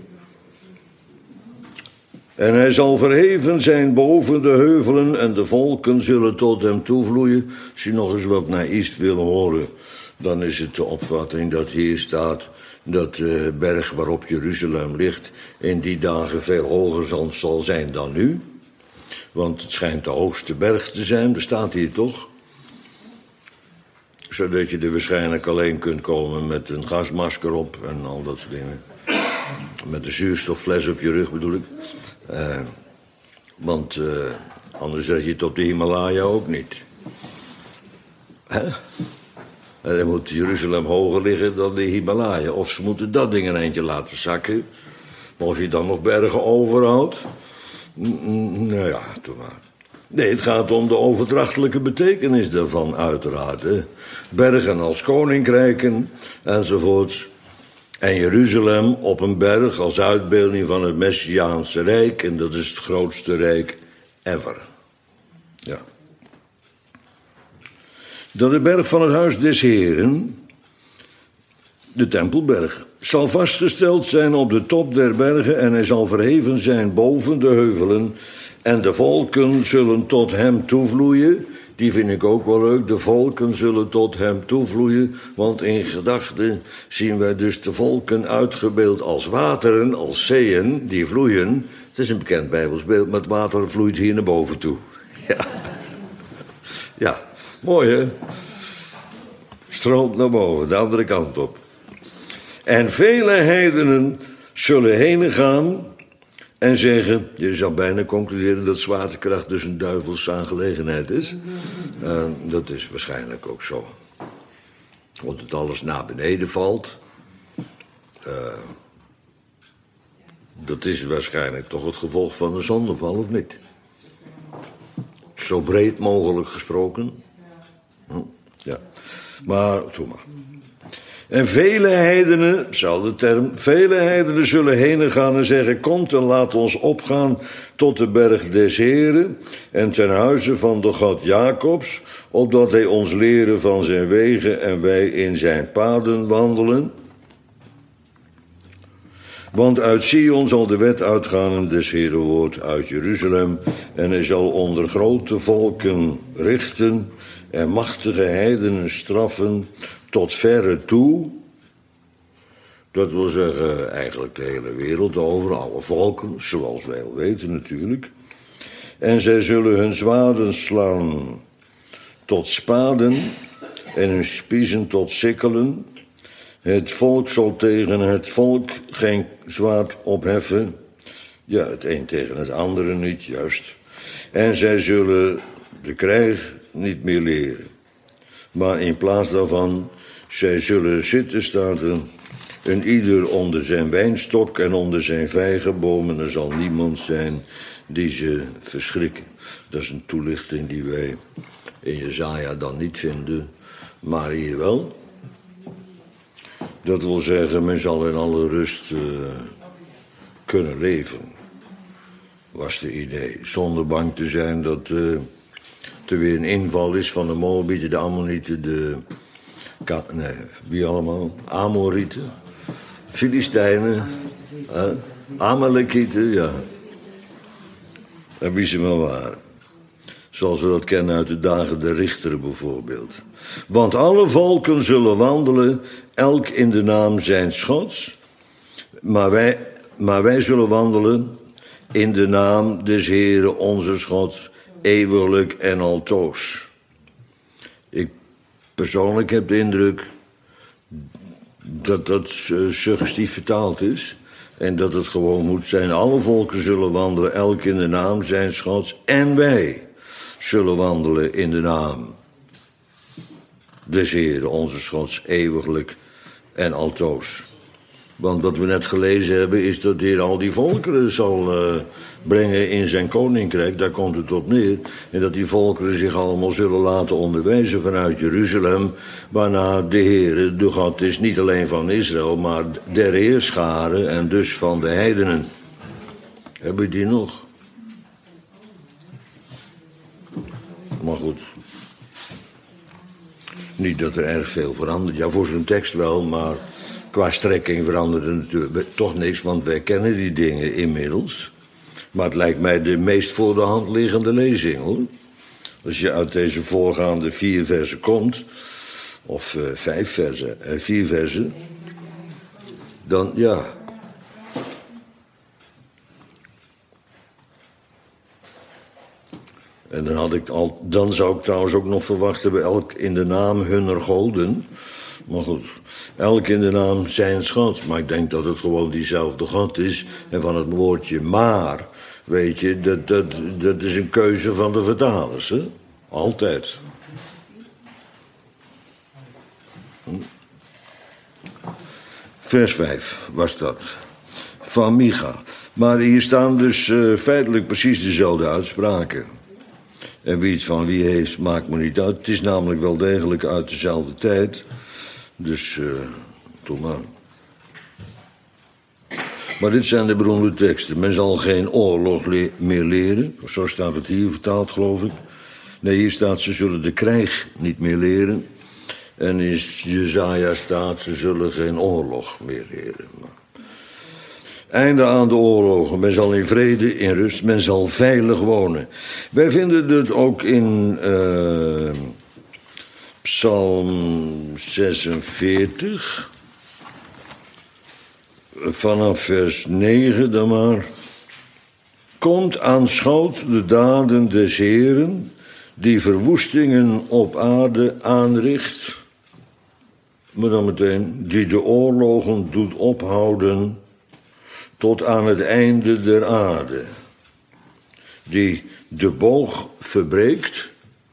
En hij zal verheven zijn boven de heuvelen en de volken zullen tot hem toevloeien. Als je nog eens wat naïef wil horen, dan is het de opvatting dat hier staat dat de berg waarop Jeruzalem ligt in die dagen veel hoger zal zijn dan nu. Want het schijnt de hoogste berg te zijn, dat staat hier toch? Zodat je er waarschijnlijk alleen kunt komen met een gasmasker op en al dat soort dingen. Met een zuurstoffles op je rug bedoel ik. Want anders red je het op de Himalaya ook niet. Hè? En dan moet Jeruzalem hoger liggen dan de Himalaya. Of ze moeten dat ding een eindje laten zakken. Maar of je dan nog bergen overhoudt. Nou ja, doe maar. Nee, het gaat om de overdrachtelijke betekenis daarvan uiteraard. Hè. Bergen als koninkrijken enzovoorts. En Jeruzalem op een berg als uitbeelding van het Messiaanse Rijk. En dat is het grootste rijk ever. Ja. Dat de berg van het huis des Heren, de Tempelberg, zal vastgesteld zijn op de top der bergen en hij zal verheven zijn boven de heuvelen. En de volken zullen tot hem toevloeien. Die vind ik ook wel leuk. De volken zullen tot hem toevloeien. Want in gedachten zien wij dus de volken uitgebeeld als wateren, als zeeën die vloeien. Het is een bekend Bijbels beeld, maar het water vloeit hier naar boven toe. Ja, ja. Mooi, hè? Stroomt naar boven, de andere kant op. En vele heidenen zullen heen gaan en zeggen... Je zou bijna concluderen dat zwaartekracht dus een duivelse aangelegenheid is. Dat is waarschijnlijk ook zo. Want het alles naar beneden valt. Dat is waarschijnlijk toch het gevolg van de zondeval, of niet? Zo breed mogelijk gesproken... Ja, maar, doe maar. En vele heidenen, dezelfde term, vele heidenen zullen heen gaan en zeggen... Komt en laat ons opgaan tot de berg des Heren... en ten huize van de God Jacobs... opdat hij ons leren van zijn wegen en wij in zijn paden wandelen. Want uit Sion zal de wet uitgaan en des Heren woord uit Jeruzalem... en hij zal onder grote volken richten... en machtige heidenen straffen tot verre toe. Dat wil zeggen eigenlijk de hele wereld over, alle volken, zoals wij al weten natuurlijk. En zij zullen hun zwaarden slaan tot spaden en hun spiezen tot sikkelen. Het volk zal tegen het volk geen zwaard opheffen. Ja, het een tegen het andere niet, juist. En zij zullen de krijg niet meer leren. Maar in plaats daarvan, zij zullen zitten, staat er, en ieder onder zijn wijnstok en onder zijn vijgenbomen. Er zal niemand zijn die ze verschrikken. Dat is een toelichting die wij in Jesaja dan niet vinden, maar hier wel. Dat wil zeggen, men zal in alle rust kunnen leven, was de idee. Zonder bang te zijn dat er weer een inval is van de Moabieten, de Ammonieten, wie allemaal? Amorieten, Filistijnen, Amalekieten, ja. En wie ze maar waren. Zoals we dat kennen uit de dagen der richteren bijvoorbeeld. Want alle volken zullen wandelen, elk in de naam zijns Gods. Maar wij zullen wandelen in de naam des Heeren onze Gods, eeuwiglijk en altoos. Ik persoonlijk heb de indruk dat dat suggestief vertaald is. En dat het gewoon moet zijn, alle volken zullen wandelen, elk in de naam zijns Gods. En wij zullen wandelen in de naam des Heeren, onze Gods, eeuwiglijk en altoos. Want wat we net gelezen hebben, is dat de Heer al die volkeren zal brengen in zijn koninkrijk. Daar komt het op neer. En dat die volkeren zich allemaal zullen laten onderwijzen vanuit Jeruzalem. Waarna de Heer, de God is, niet alleen van Israël, maar der heerscharen en dus van de heidenen. Hebben we die nog? Maar goed. Niet dat er erg veel verandert. Ja, voor zo'n tekst wel, maar qua strekking verandert er natuurlijk toch niks, want wij kennen die dingen inmiddels. Maar het lijkt mij de meest voor de hand liggende lezing, hoor. Als je uit deze voorgaande 4 versen komt, of 5 versen, 4 versen, dan ja. En dan zou ik trouwens ook nog verwachten bij elk in de naam hunner goden. Maar goed, elk in de naam zijn God. Maar ik denk dat het gewoon diezelfde God is. En van het woordje maar, weet je, dat is een keuze van de vertalers, hè? Altijd. Vers 5 was dat. Van Micha. Maar hier staan dus feitelijk precies dezelfde uitspraken. En wie het van wie heeft, maakt me niet uit. Het is namelijk wel degelijk uit dezelfde tijd. Dus, doe maar. Maar dit zijn de beroemde teksten. Men zal geen oorlog meer leren. Zo staat het hier vertaald, geloof ik. Nee, hier staat, ze zullen de krijg niet meer leren. En in Jesaja staat, ze zullen geen oorlog meer leren. Einde aan de oorlogen. Men zal in vrede, in rust, men zal veilig wonen. Wij vinden dit ook in Psalm 46. Vanaf vers 9 dan maar. Komt aanschouwt de daden des Heeren, die verwoestingen op aarde aanricht. Maar dan meteen, die de oorlogen doet ophouden tot aan het einde der aarde. Die de boog verbreekt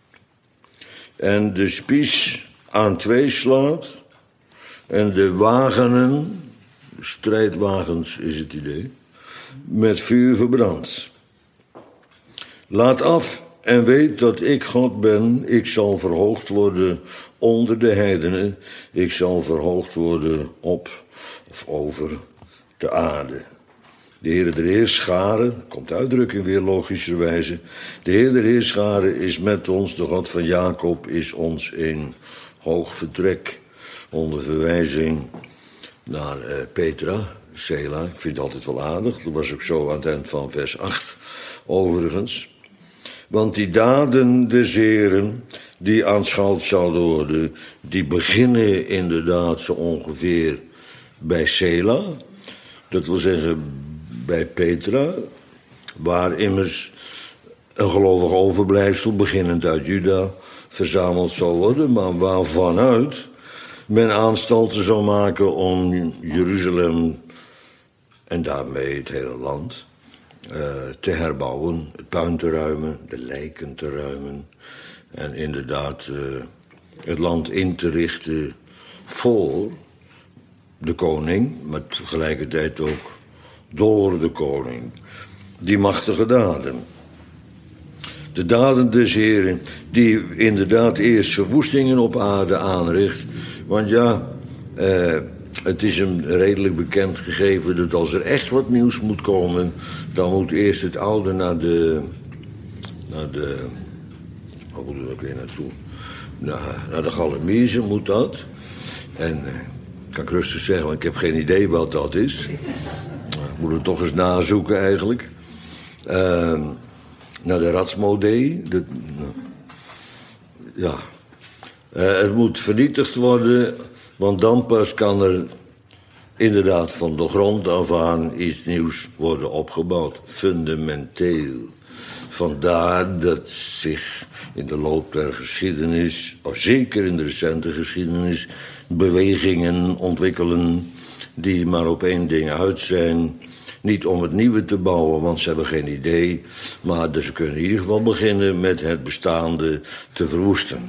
en de spies aan twee slaat en de wagenen, strijdwagens is het idee, met vuur verbrandt. Laat af en weet dat ik God ben, ik zal verhoogd worden onder de heidenen, ik zal verhoogd worden op of over de aarde. De Heer der Heerscharen, komt uitdrukking weer logischerwijze. De Heer der Heerscharen is met ons, de God van Jacob is ons in hoog vertrek. Onder verwijzing naar Petra, Sela. Ik vind het altijd wel aardig. Dat was ook zo aan het eind van vers 8, overigens. Want die daden des Heeren, die aanschouwd zouden worden, die beginnen inderdaad zo ongeveer bij Sela. Dat wil zeggen bij Petra, waar immers een gelovig overblijfsel, beginnend uit Juda, verzameld zou worden, maar waarvanuit men aanstalten zou maken om Jeruzalem en daarmee het hele land te herbouwen, het puin te ruimen, de lijken te ruimen en inderdaad het land in te richten voor de koning, maar tegelijkertijd ook door de koning. Die machtige daden. De daden des Heren, die inderdaad eerst verwoestingen op aarde aanricht. Want ja, het is hem redelijk bekend gegeven dat als er echt wat nieuws moet komen, dan moet eerst het oude naar de waar moet het ook weer naartoe? Naar de Galamiezen moet dat. En kan ik rustig zeggen, want ik heb geen idee wat dat is. Ik moet het toch eens nazoeken eigenlijk. Naar de Ratsmodee. Ja. Het moet vernietigd worden, want dan pas kan er inderdaad van de grond af aan iets nieuws worden opgebouwd. Fundamenteel. Vandaar dat zich in de loop der geschiedenis, of zeker in de recente geschiedenis, bewegingen ontwikkelen die maar op één ding uit zijn. Niet om het nieuwe te bouwen, want ze hebben geen idee. Maar ze kunnen in ieder geval beginnen met het bestaande te verwoesten.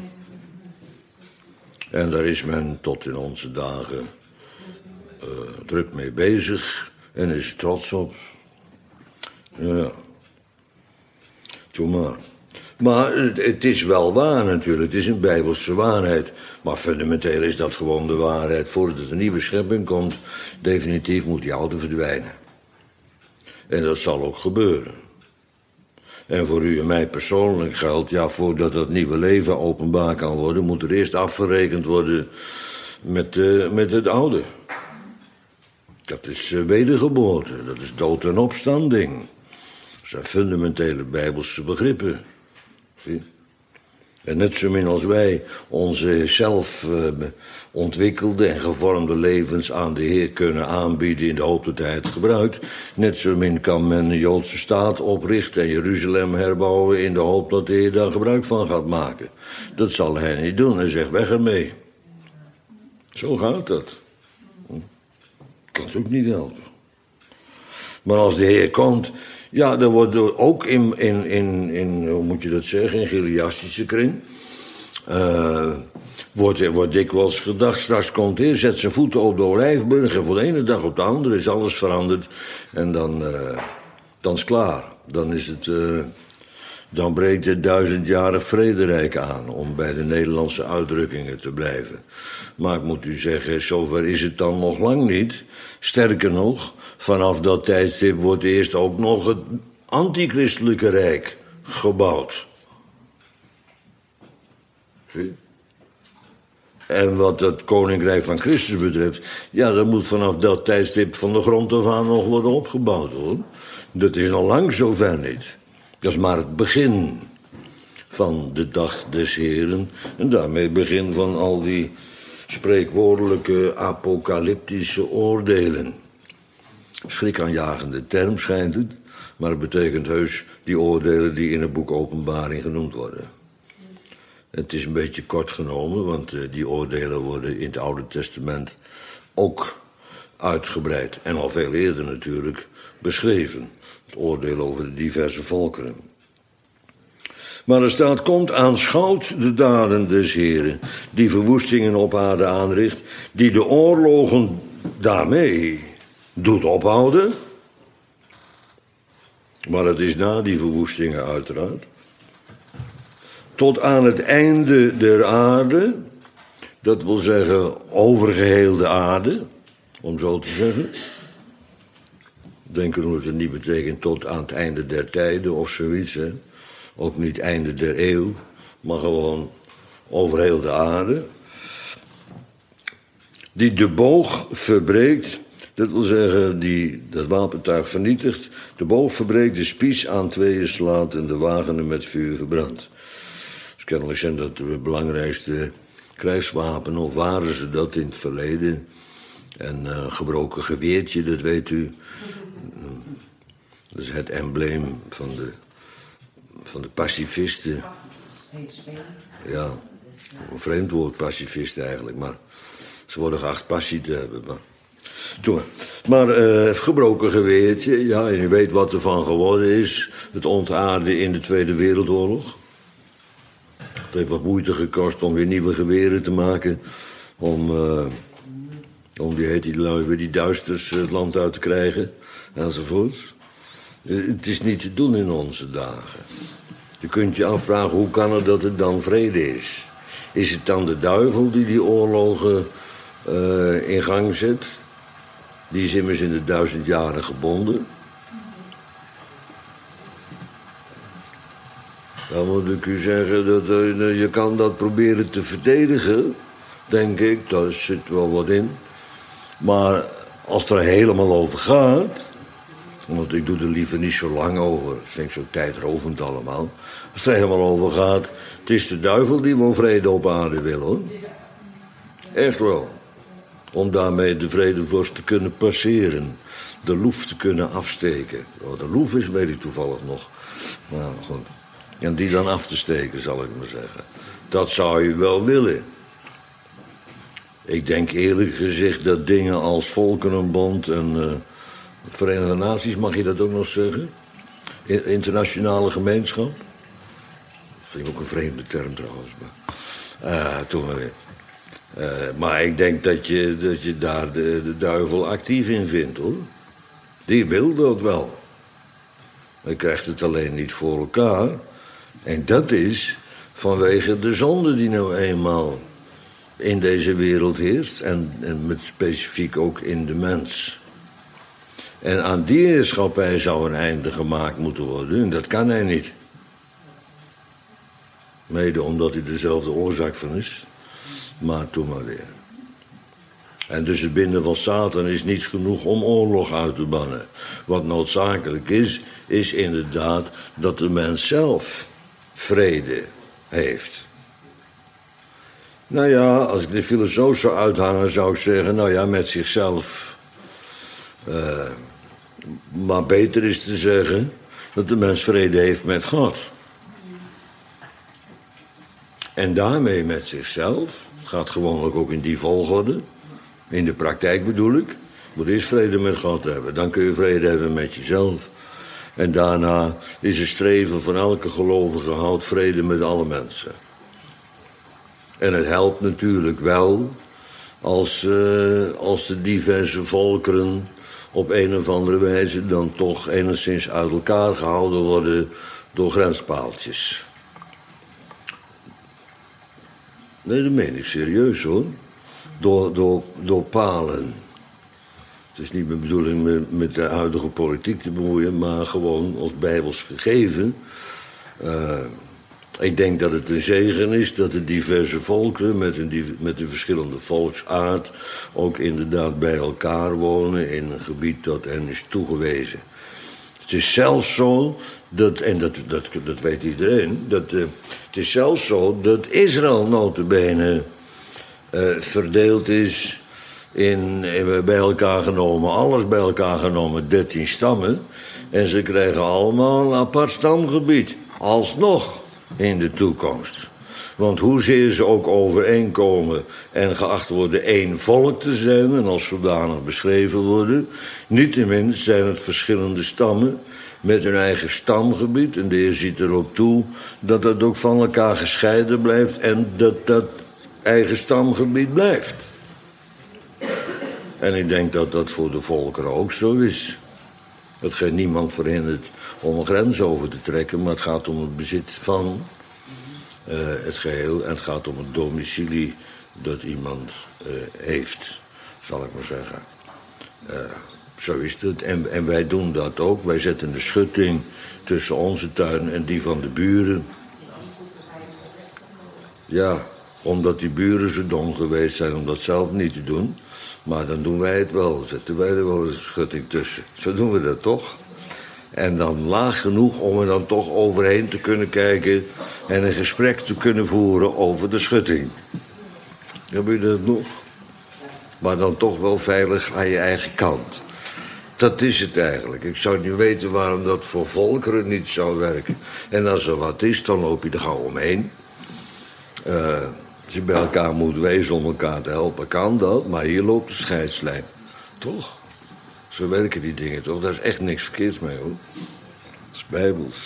En daar is men tot in onze dagen druk mee bezig en is trots op. Ja. Doe maar. Maar het is wel waar natuurlijk, het is een bijbelse waarheid. Maar fundamenteel is dat gewoon de waarheid. Voordat er een nieuwe schepping komt, definitief moet die oude verdwijnen. En dat zal ook gebeuren. En voor u en mij persoonlijk geldt, ja, voordat dat nieuwe leven openbaar kan worden, moet er eerst afgerekend worden met het oude. Dat is wedergeboorte, dat is dood en opstanding. Dat zijn fundamentele bijbelse begrippen. Zie? En net zo min als wij onze zelf ontwikkelde en gevormde levens aan de Heer kunnen aanbieden in de hoop dat hij het gebruikt, net zo min kan men een Joodse staat oprichten en Jeruzalem herbouwen in de hoop dat de Heer daar gebruik van gaat maken. Dat zal hij niet doen. Hij zegt weg ermee. Zo gaat dat. Kan het ook niet helpen. Maar als de Heer komt, ja, dan wordt er ook in hoe moet je dat zeggen, in Giliastische kring, wordt dikwijls gedacht, straks komt de Heer, zet zijn voeten op de Olijfberg en van de ene dag op de andere is alles veranderd. En dan is het klaar. Dan breekt het 1000-jarig vrederijk aan, om bij de Nederlandse uitdrukkingen te blijven. Maar ik moet u zeggen, zover is het dan nog lang niet. Sterker nog, vanaf dat tijdstip wordt eerst ook nog het antichristelijke rijk gebouwd. Zie? En wat het koninkrijk van Christus betreft, ja, dat moet vanaf dat tijdstip van de grond af aan nog worden opgebouwd, hoor. Dat is nog lang zover niet. Dat is maar het begin van de dag des Heren. En daarmee het begin van al die spreekwoordelijke apocalyptische oordelen. Schrikaanjagende term schijnt het, maar het betekent heus die oordelen die in het boek Openbaring genoemd worden. Het is een beetje kort genomen, want die oordelen worden in het Oude Testament ook uitgebreid en al veel eerder natuurlijk beschreven. Het oordeel over de diverse volkeren. Maar er staat, komt aanschouwt de daden des Heren, die verwoestingen op aarde aanricht, die de oorlogen daarmee doet ophouden. Maar het is na die verwoestingen uiteraard. Tot aan het einde der aarde, dat wil zeggen over geheel de aarde, om zo te zeggen. Denken dat het niet betekent tot aan het einde der tijden of zoiets, hè. Ook niet einde der eeuw, maar gewoon over heel de aarde. Die de boog verbreekt, dat wil zeggen die dat wapentuig vernietigt. De boog verbreekt, de spies aan tweeën slaat en de wagenen met vuur verbrandt. Dus kennelijk zijn dat de belangrijkste krijgswapenen, of waren ze dat in het verleden. En gebroken geweertje, dat weet u. Dat is het embleem van de pacifisten. Ja, een vreemd woord pacifisten eigenlijk, maar ze worden geacht passie te hebben. Maar gebroken geweertje, ja, en u weet wat er van geworden is. Het ontaarden in de Tweede Wereldoorlog. Het heeft wat moeite gekost om weer nieuwe geweren te maken. Om die lui weer die duisters het land uit te krijgen. Enzovoorts. Het is niet te doen in onze dagen. Je kunt je afvragen, hoe kan het dat het dan vrede is? Is het dan de duivel die oorlogen in gang zet? Die is immers in de 1000 jaren gebonden. Dan moet ik u zeggen, dat je kan dat proberen te verdedigen, denk ik. Daar zit wel wat in. Maar als het er helemaal over gaat, want ik doe er liever niet zo lang over, dat vind ik zo tijdrovend allemaal. Als het er helemaal over gaat, het is de duivel die wel vrede op aarde wil, hoor. Echt wel. Om daarmee de vredevorst te kunnen passeren. De loef te kunnen afsteken. Wat de loef is, weet ik toevallig nog. Nou, goed. En die dan af te steken, zal ik maar zeggen. Dat zou je wel willen. Ik denk eerlijk gezegd dat dingen als Volkerenbond en Verenigde Naties, mag je dat ook nog zeggen? Internationale gemeenschap. Dat vind ik ook een vreemde term trouwens. Maar, toen maar weer. Maar ik denk dat je daar de duivel actief in vindt, hoor. Die wil dat wel. Hij krijgt het alleen niet voor elkaar. En dat is vanwege de zonde die nou eenmaal in deze wereld heerst. En met specifiek ook in de mens. En aan die heerschappij zou een einde gemaakt moeten worden. En dat kan hij niet. Mede omdat hij dezelfde oorzaak van is. Maar toen maar weer. En dus het binden van Satan is niet genoeg om oorlog uit te bannen. Wat noodzakelijk is inderdaad dat de mens zelf vrede heeft. Nou ja, als ik de filosoof zou uithangen, zou ik zeggen, nou ja, met zichzelf. Maar beter is te zeggen dat de mens vrede heeft met God. En daarmee met zichzelf. Het gaat gewoonlijk ook in die volgorde. In de praktijk bedoel ik. Je moet eerst vrede met God hebben. Dan kun je vrede hebben met jezelf. En daarna is het streven van elke gelovige houdt vrede met alle mensen. En het helpt natuurlijk wel als de diverse volkeren op een of andere wijze dan toch enigszins uit elkaar gehouden worden door grenspaaltjes. Nee, dat meen ik serieus, hoor. Door palen. Het is niet mijn bedoeling met de huidige politiek te bemoeien, maar gewoon als bijbels gegeven. Ik denk dat het een zegen is dat de diverse volkeren met een verschillende volksaard ook inderdaad bij elkaar wonen in een gebied dat hen is toegewezen. Het is zelfs zo dat, en dat weet iedereen, het is zelfs zo dat Israël nota bene verdeeld is bij elkaar genomen, alles bij elkaar genomen, 13 stammen. En ze krijgen allemaal een apart stamgebied, alsnog in de toekomst. Want hoezeer ze ook overeenkomen en geacht worden één volk te zijn en als zodanig beschreven worden, niettemin zijn het verschillende stammen met hun eigen stamgebied. En de Heer ziet erop toe dat dat ook van elkaar gescheiden blijft en dat eigen stamgebied blijft. En ik denk dat dat voor de volkeren ook zo is. Dat geen niemand verhindert om een grens over te trekken, maar het gaat om het bezit van het geheel en het gaat om het domicilie dat iemand heeft, zal ik maar zeggen. Zo is het. En wij doen dat ook. Wij zetten de schutting tussen onze tuin en die van de buren. Ja, omdat die buren zo dom geweest zijn om dat zelf niet te doen. Maar dan doen wij het wel. Zetten wij er wel een schutting tussen. Zo doen we dat toch? En dan laag genoeg om er dan toch overheen te kunnen kijken en een gesprek te kunnen voeren over de schutting. Heb je dat nog? Maar dan toch wel veilig aan je eigen kant. Dat is het eigenlijk. Ik zou niet weten waarom dat voor volkeren niet zou werken. En als er wat is, dan loop je er gauw omheen. Als je bij elkaar moet wezen om elkaar te helpen, kan dat. Maar hier loopt de scheidslijn. Toch? Zo werken die dingen toch? Daar is echt niks verkeerds mee, hoor. Dat is bijbels.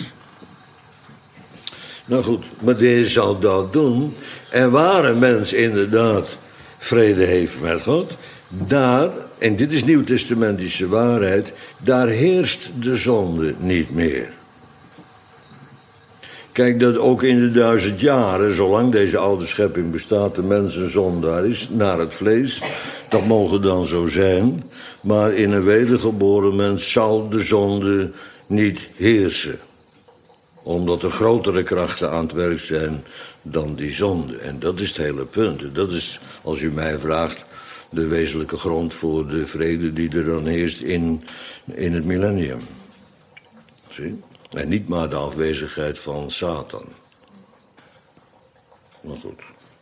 Nou goed, maar deze zal dat doen. En waar een mens inderdaad vrede heeft met God, daar, en dit is nieuwtestamentische waarheid, daar heerst de zonde niet meer. Kijk, dat ook in de 1000 jaren, zolang deze oude schepping bestaat, de mens een zondaar is, naar het vlees, dat mogen dan zo zijn. Maar in een wedergeboren mens zal de zonde niet heersen. Omdat er grotere krachten aan het werk zijn dan die zonde. En dat is het hele punt. Dat is, als u mij vraagt, de wezenlijke grond voor de vrede die er dan heerst in het millennium. Zie? En niet maar de afwezigheid van Satan. Maar goed.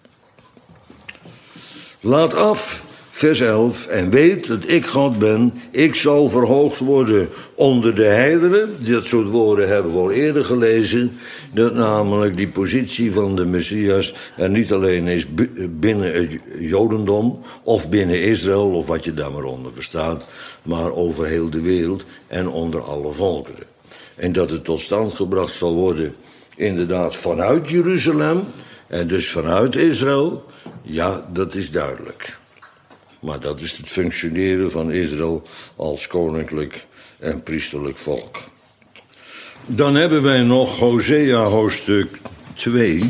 Laat af, vers 11, en weet dat ik God ben. Ik zal verhoogd worden onder de heidenen. Dat soort woorden hebben we al eerder gelezen. Dat namelijk die positie van de Messias er niet alleen is binnen het Jodendom of binnen Israël, of wat je daar maar onder verstaat, maar over heel de wereld en onder alle volkeren. En dat het tot stand gebracht zal worden, inderdaad, vanuit Jeruzalem en dus vanuit Israël, ja, dat is duidelijk. Maar dat is het functioneren van Israël als koninklijk en priesterlijk volk. Dan hebben wij nog Hosea hoofdstuk 2,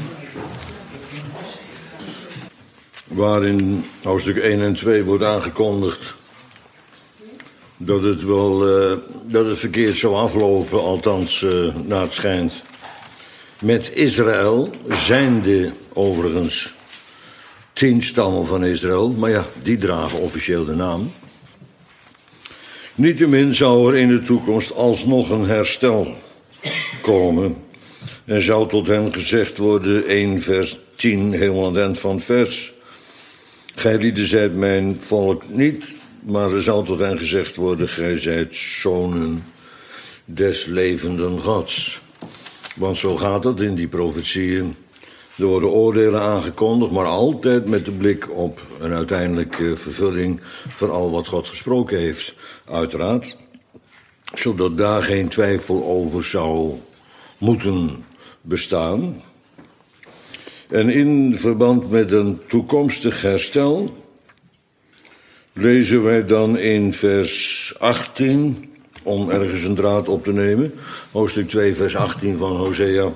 waarin hoofdstuk 1 en 2 wordt aangekondigd dat het verkeerd zou aflopen, althans naar het schijnt, met Israël, zijnde overigens 10 stammen van Israël, maar ja, die dragen officieel de naam. Niettemin zou er in de toekomst alsnog een herstel komen. En zou tot hen gezegd worden, 1 vers 10, helemaal aan het eind van het vers: gij lieden zijt mijn volk niet, maar er zal tot hen gezegd worden, gij zijt zonen des levenden Gods. Want zo gaat het in die profetieën. Er worden oordelen aangekondigd, maar altijd met de blik op een uiteindelijke vervulling van al wat God gesproken heeft, uiteraard. Zodat daar geen twijfel over zou moeten bestaan. En in verband met een toekomstig herstel lezen wij dan in vers 18, om ergens een draad op te nemen, hoofdstuk 2 vers 18 van Hosea.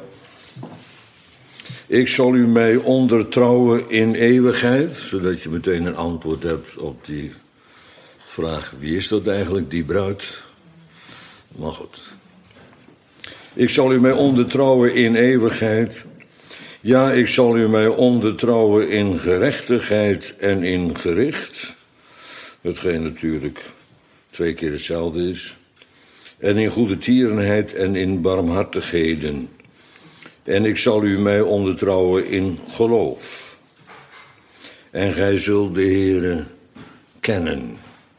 Ik zal u mij ondertrouwen in eeuwigheid, zodat je meteen een antwoord hebt op die vraag, wie is dat eigenlijk, die bruid? Maar goed. Ik zal u mij ondertrouwen in eeuwigheid. Ja, ik zal u mij ondertrouwen in gerechtigheid en in gericht. Hetgeen natuurlijk 2 keer hetzelfde is. En in goede tierenheid en in barmhartigheden. En ik zal u mij ondertrouwen in geloof. En gij zult de Heere kennen.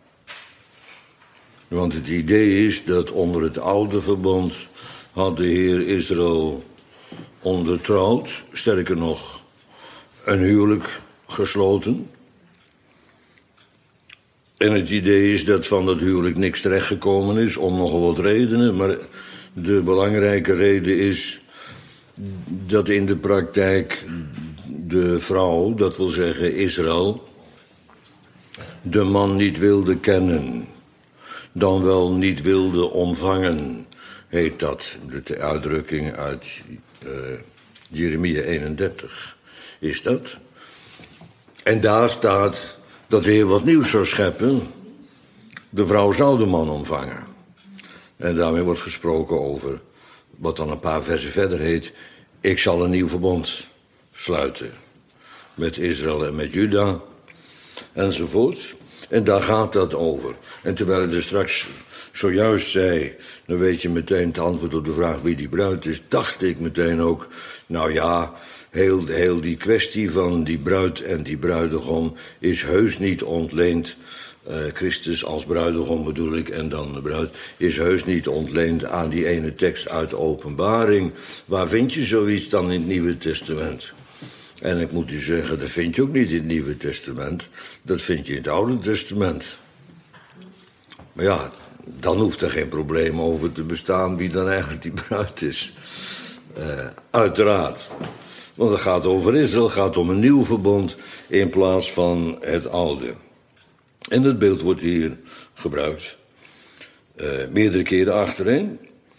Want het idee is dat onder het oude verbond had de Heer Israël ondertrouwd, sterker nog, een huwelijk gesloten. En het idee is dat van dat huwelijk niks terechtgekomen is, om nogal wat redenen. Maar de belangrijke reden is dat in de praktijk de vrouw, dat wil zeggen Israël, de man niet wilde kennen, dan wel niet wilde ontvangen, heet dat. De uitdrukking uit Jeremia 31 is dat. En daar staat dat de Heer wat nieuws zou scheppen. De vrouw zou de man ontvangen. En daarmee wordt gesproken over wat dan een paar versen verder heet: ik zal een nieuw verbond sluiten met Israël en met Juda, enzovoort. En daar gaat dat over. En terwijl ik er straks zojuist zei, dan weet je meteen het antwoord op de vraag wie die bruid is, dacht ik meteen ook, nou ja, heel die kwestie van die bruid en die bruidegom is heus niet ontleend. Christus als bruidegom bedoel ik, en dan de bruid, is heus niet ontleend aan die ene tekst uit de Openbaring. Waar vind je zoiets dan in het Nieuwe Testament? En ik moet u zeggen, dat vind je ook niet in het Nieuwe Testament. Dat vind je in het Oude Testament. Maar ja, dan hoeft er geen probleem over te bestaan wie dan eigenlijk die bruid is. Uiteraard. Want het gaat over Israël, het gaat om een nieuw verbond in plaats van het oude. En dat beeld wordt hier gebruikt. Meerdere keren achtereen.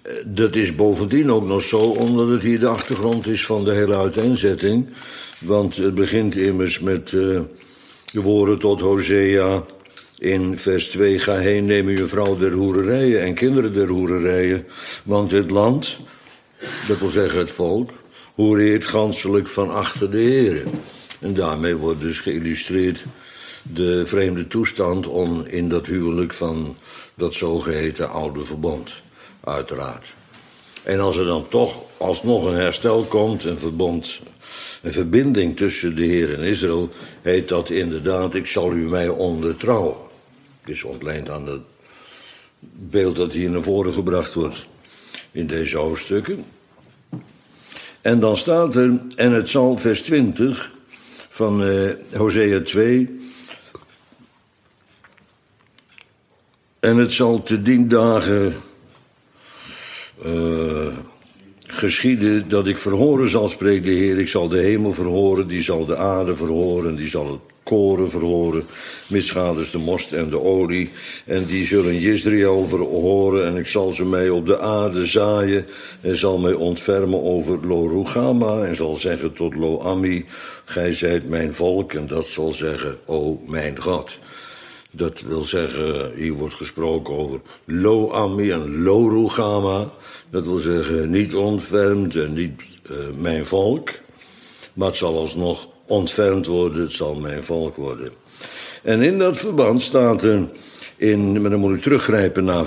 Dat is bovendien ook nog zo, omdat het hier de achtergrond is van de hele uiteenzetting. Want het begint immers met de woorden tot Hosea in vers 2. Ga heen, neem uw vrouw der hoererijen en kinderen der hoererijen. Want het land, dat wil zeggen het volk, hoereert ganselijk van achter de Heere. En daarmee wordt dus geïllustreerd de vreemde toestand in dat huwelijk van dat zogeheten oude verbond. Uiteraard. En als er dan toch alsnog een herstel komt, een verbinding tussen de Heer en Israël, heet dat inderdaad, ik zal u mij ondertrouwen. Het is ontleend aan het beeld dat hier naar voren gebracht wordt in deze hoofdstukken. En dan staat er, en het zal, vers 20 van Hosea 2... En het zal te dien dagen geschieden dat ik verhoren zal, spreekt de Heer. Ik zal de hemel verhoren, die zal de aarde verhoren, die zal het koren verhoren, mitsgaders de most en de olie. En die zullen Jezreel verhoren en ik zal ze mij op de aarde zaaien en zal mij ontfermen over Lo Rugama en zal zeggen tot Lo Ammi, gij zijt mijn volk, en dat zal zeggen, o mijn God. Dat wil zeggen, hier wordt gesproken over Lo Ammi en Lo Rugama. Dat wil zeggen, niet ontfermd en niet mijn volk. Maar het zal alsnog ontfermd worden, het zal mijn volk worden. En in dat verband staat er, maar dan moet ik teruggrijpen naar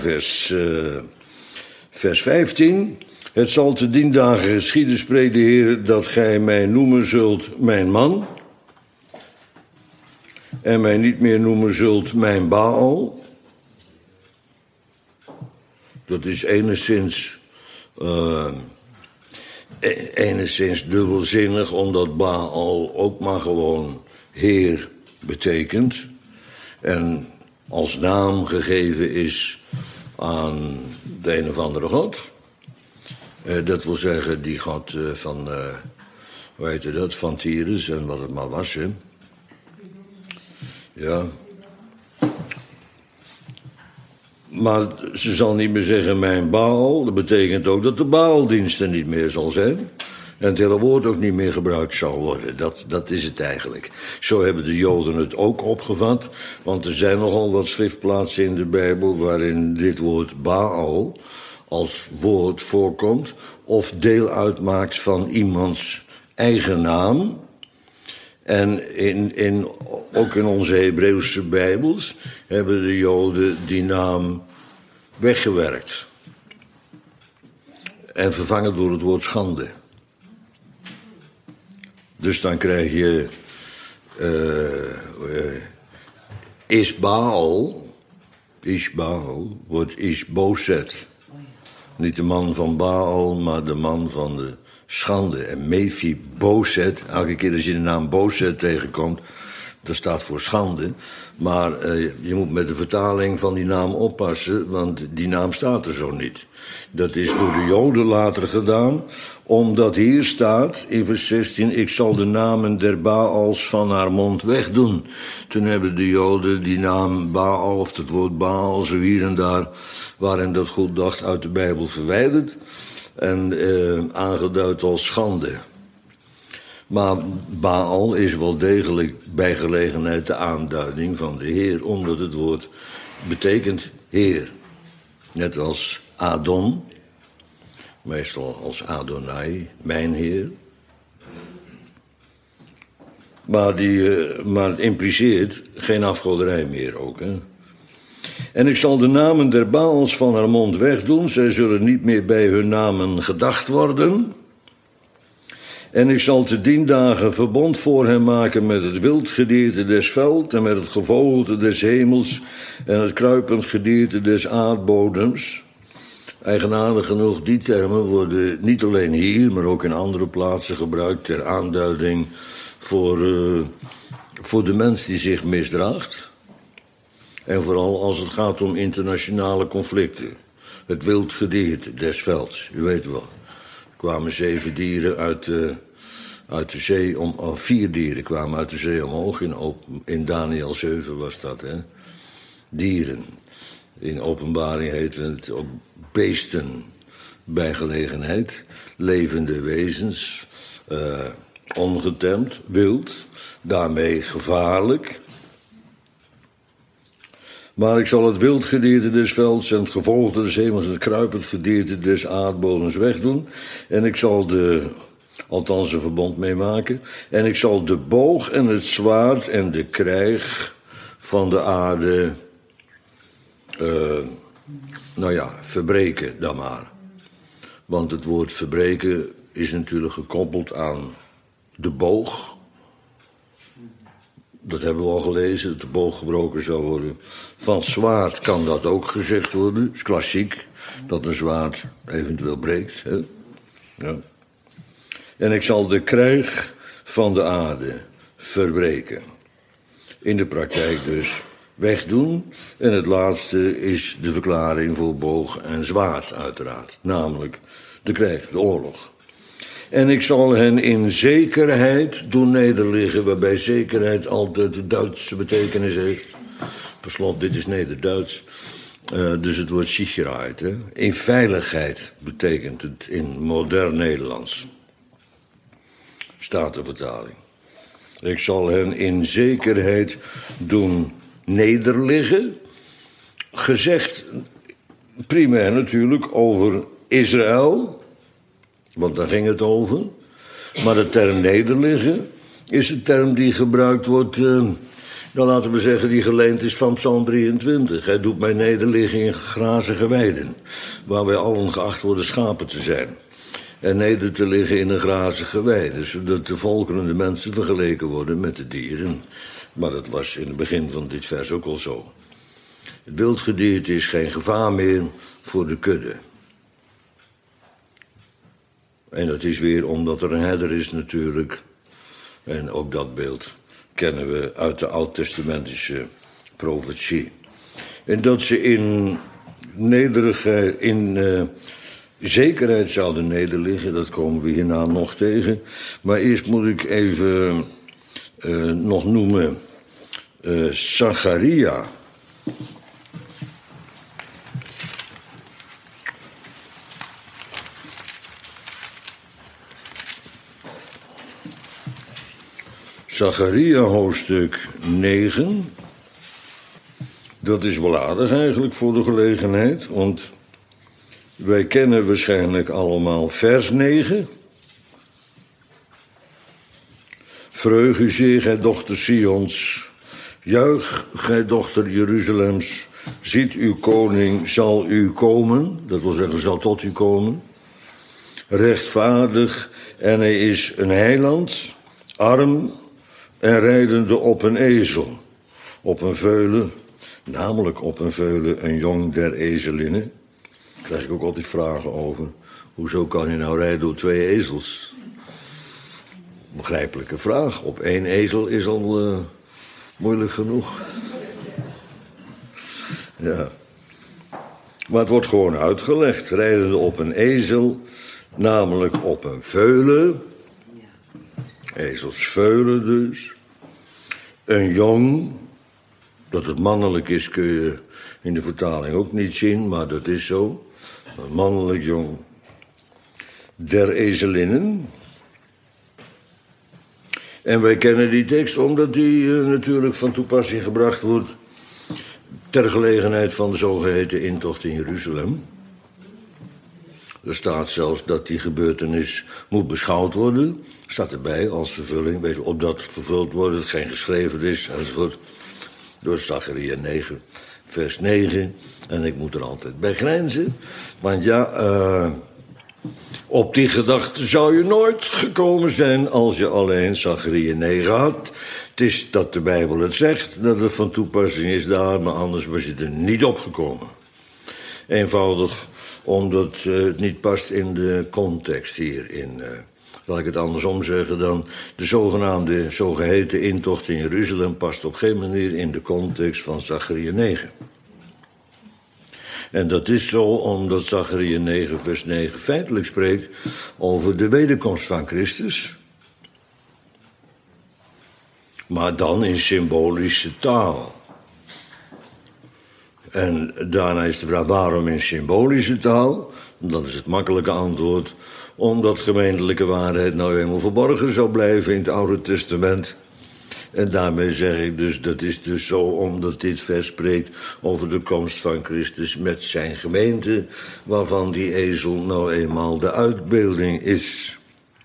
vers 15. Het zal te dien dagen geschieden, spreekt de Heer, dat gij mij noemen zult mijn man. En mij niet meer noemen zult mijn Baal. Dat is enigszins dubbelzinnig, omdat Baal ook maar gewoon Heer betekent. En als naam gegeven is aan de een of andere God. Dat wil zeggen, die God van, hoe heet dat, van Tyrus en wat het maar was, hè. Ja. Maar ze zal niet meer zeggen mijn Baal. Dat betekent ook dat de Baaldienst er niet meer zal zijn. En het hele woord ook niet meer gebruikt zal worden. Dat is het eigenlijk. Zo hebben de Joden het ook opgevat. Want er zijn nogal wat schriftplaatsen in de Bijbel waarin dit woord Baal als woord voorkomt. Of deel uitmaakt van iemands eigen naam. En ook in onze Hebreeuwse Bijbels hebben de Joden die naam weggewerkt. En vervangen door het woord schande. Dus dan krijg je Isbaal wordt Isboset. Niet de man van Baal, maar de man van de schande. En Mephiboset, elke keer als je de naam Boset tegenkomt, dat staat voor schande. Maar je moet met de vertaling van die naam oppassen, want die naam staat er zo niet. Dat is door de Joden later gedaan, omdat hier staat in vers 16, ik zal de namen der Baals van haar mond wegdoen. Toen hebben de Joden die naam Baal, of het woord Baal, zo hier en daar, waarin dat goed dacht, uit de Bijbel verwijderd. En aangeduid als schande. Maar Baal is wel degelijk bij gelegenheid de aanduiding van de Heer, omdat het woord betekent Heer. Net als Adon, meestal als Adonai, mijn Heer. Maar het impliceert geen afgoderij meer ook, hè. En ik zal de namen der Baals van haar mond wegdoen. Zij zullen niet meer bij hun namen gedacht worden. En ik zal te dien dagen verbond voor hen maken met het wildgedierte des velds en met het gevogelte des hemels en het kruipend gedierte des aardbodems. Eigenaardig genoeg, die termen worden niet alleen hier, maar ook in andere plaatsen gebruikt ter aanduiding voor de mens die zich misdraagt. En vooral als het gaat om internationale conflicten. Het wildgedierte des velds, u weet wel. Er kwamen 7 dieren uit de zee, 4 dieren kwamen uit de zee omhoog. In Daniel 7 was dat, hè. Dieren. In Openbaring heette het ook beesten. bij gelegenheid, levende wezens, ongetemd, wild, daarmee gevaarlijk. Maar ik zal het wildgedierte des velds en het gevolgde des hemels en het kruipend gedierte des aardbodems wegdoen. En ik zal althans een verbond mee maken. En ik zal de boog en het zwaard en de krijg van de aarde, verbreken dan maar. Want het woord verbreken is natuurlijk gekoppeld aan de boog. Dat hebben we al gelezen, dat de boog gebroken zou worden. Van zwaard kan dat ook gezegd worden. Het is klassiek, dat een zwaard eventueel breekt. Hè? Ja. En ik zal de krijg van de aarde verbreken. In de praktijk dus wegdoen. En het laatste is de verklaring voor boog en zwaard uiteraard. Namelijk de krijg, de oorlog. En ik zal hen in zekerheid doen nederliggen, waarbij zekerheid altijd de Duitse betekenis heeft. Per slot, dit is Nederduits. Dus het woord Sicherheit. Hè? In veiligheid betekent het in modern Nederlands. Statenvertaling. Ik zal hen in zekerheid doen nederliggen. Gezegd primair natuurlijk over Israël. Want daar ging het over. Maar de term nederliggen is een term die gebruikt wordt, laten we zeggen, die geleend is van Psalm 23. Hij doet mij nederliggen in grazige weiden, waar wij allen geacht worden schapen te zijn. En neder te liggen in een grazige weide, zodat de volkeren, de mensen, vergeleken worden met de dieren. Maar dat was in het begin van dit vers ook al zo. Het wildgedierte is geen gevaar meer voor de kudde. En dat is weer omdat er een herder is natuurlijk. En ook dat beeld kennen we uit de oud-testamentische profetie. En dat ze in nederigheid, in zekerheid zouden nederliggen, dat komen we hierna nog tegen. Maar eerst moet ik even nog noemen Zacharia. Zacharia hoofdstuk 9. Dat is wel aardig eigenlijk voor de gelegenheid, want wij kennen waarschijnlijk allemaal vers 9. Vreug u zeer, gij dochter Sions. Juich, gij dochter Jeruzalems. Ziet, uw koning zal u komen. Dat wil zeggen, zal tot u komen. Rechtvaardig, en hij is een heiland, arm en rijdende op een ezel. Op een veulen, namelijk op een veulen, een jong der ezelinnen. Daar krijg ik ook altijd vragen over. Hoezo kan je nou rijden op 2 ezels? Begrijpelijke vraag. Op 1 ezel is al moeilijk genoeg. Ja. Maar het wordt gewoon uitgelegd. Rijdende op een ezel, namelijk op een veulen. Ezelsveulen dus. Een jong. Dat het mannelijk is kun je in de vertaling ook niet zien, maar dat is zo. Een mannelijk jong. Der ezelinnen. En wij kennen die tekst omdat die natuurlijk van toepassing gebracht wordt ter gelegenheid van de zogeheten intocht in Jeruzalem. Er staat zelfs dat die gebeurtenis moet beschouwd worden. Staat erbij als vervulling, weet je, opdat vervuld wordt, het geen geschreven is, enzovoort. Door Zacharia 9, vers 9. En ik moet er altijd bij grijnzen. Want ja, op die gedachte zou je nooit gekomen zijn als je alleen Zacharia 9 had. Het is dat de Bijbel het zegt, dat het van toepassing is daar, maar anders was je er niet op gekomen. Eenvoudig omdat het niet past in de context hier. Laat ik het andersom zeggen dan. De zogenaamde, zogeheten intocht in Jeruzalem past op geen manier in de context van Zacharia 9. En dat is zo omdat Zacharia 9 vers 9 feitelijk spreekt over de wederkomst van Christus. Maar dan in symbolische taal. En daarna is de vraag, waarom in symbolische taal? Dat is het makkelijke antwoord. Omdat gemeentelijke waarheid nou eenmaal verborgen zou blijven in het Oude Testament. En daarmee zeg ik dus, dat is dus zo omdat dit vers spreekt over de komst van Christus met zijn gemeente, waarvan die ezel nou eenmaal de uitbeelding is.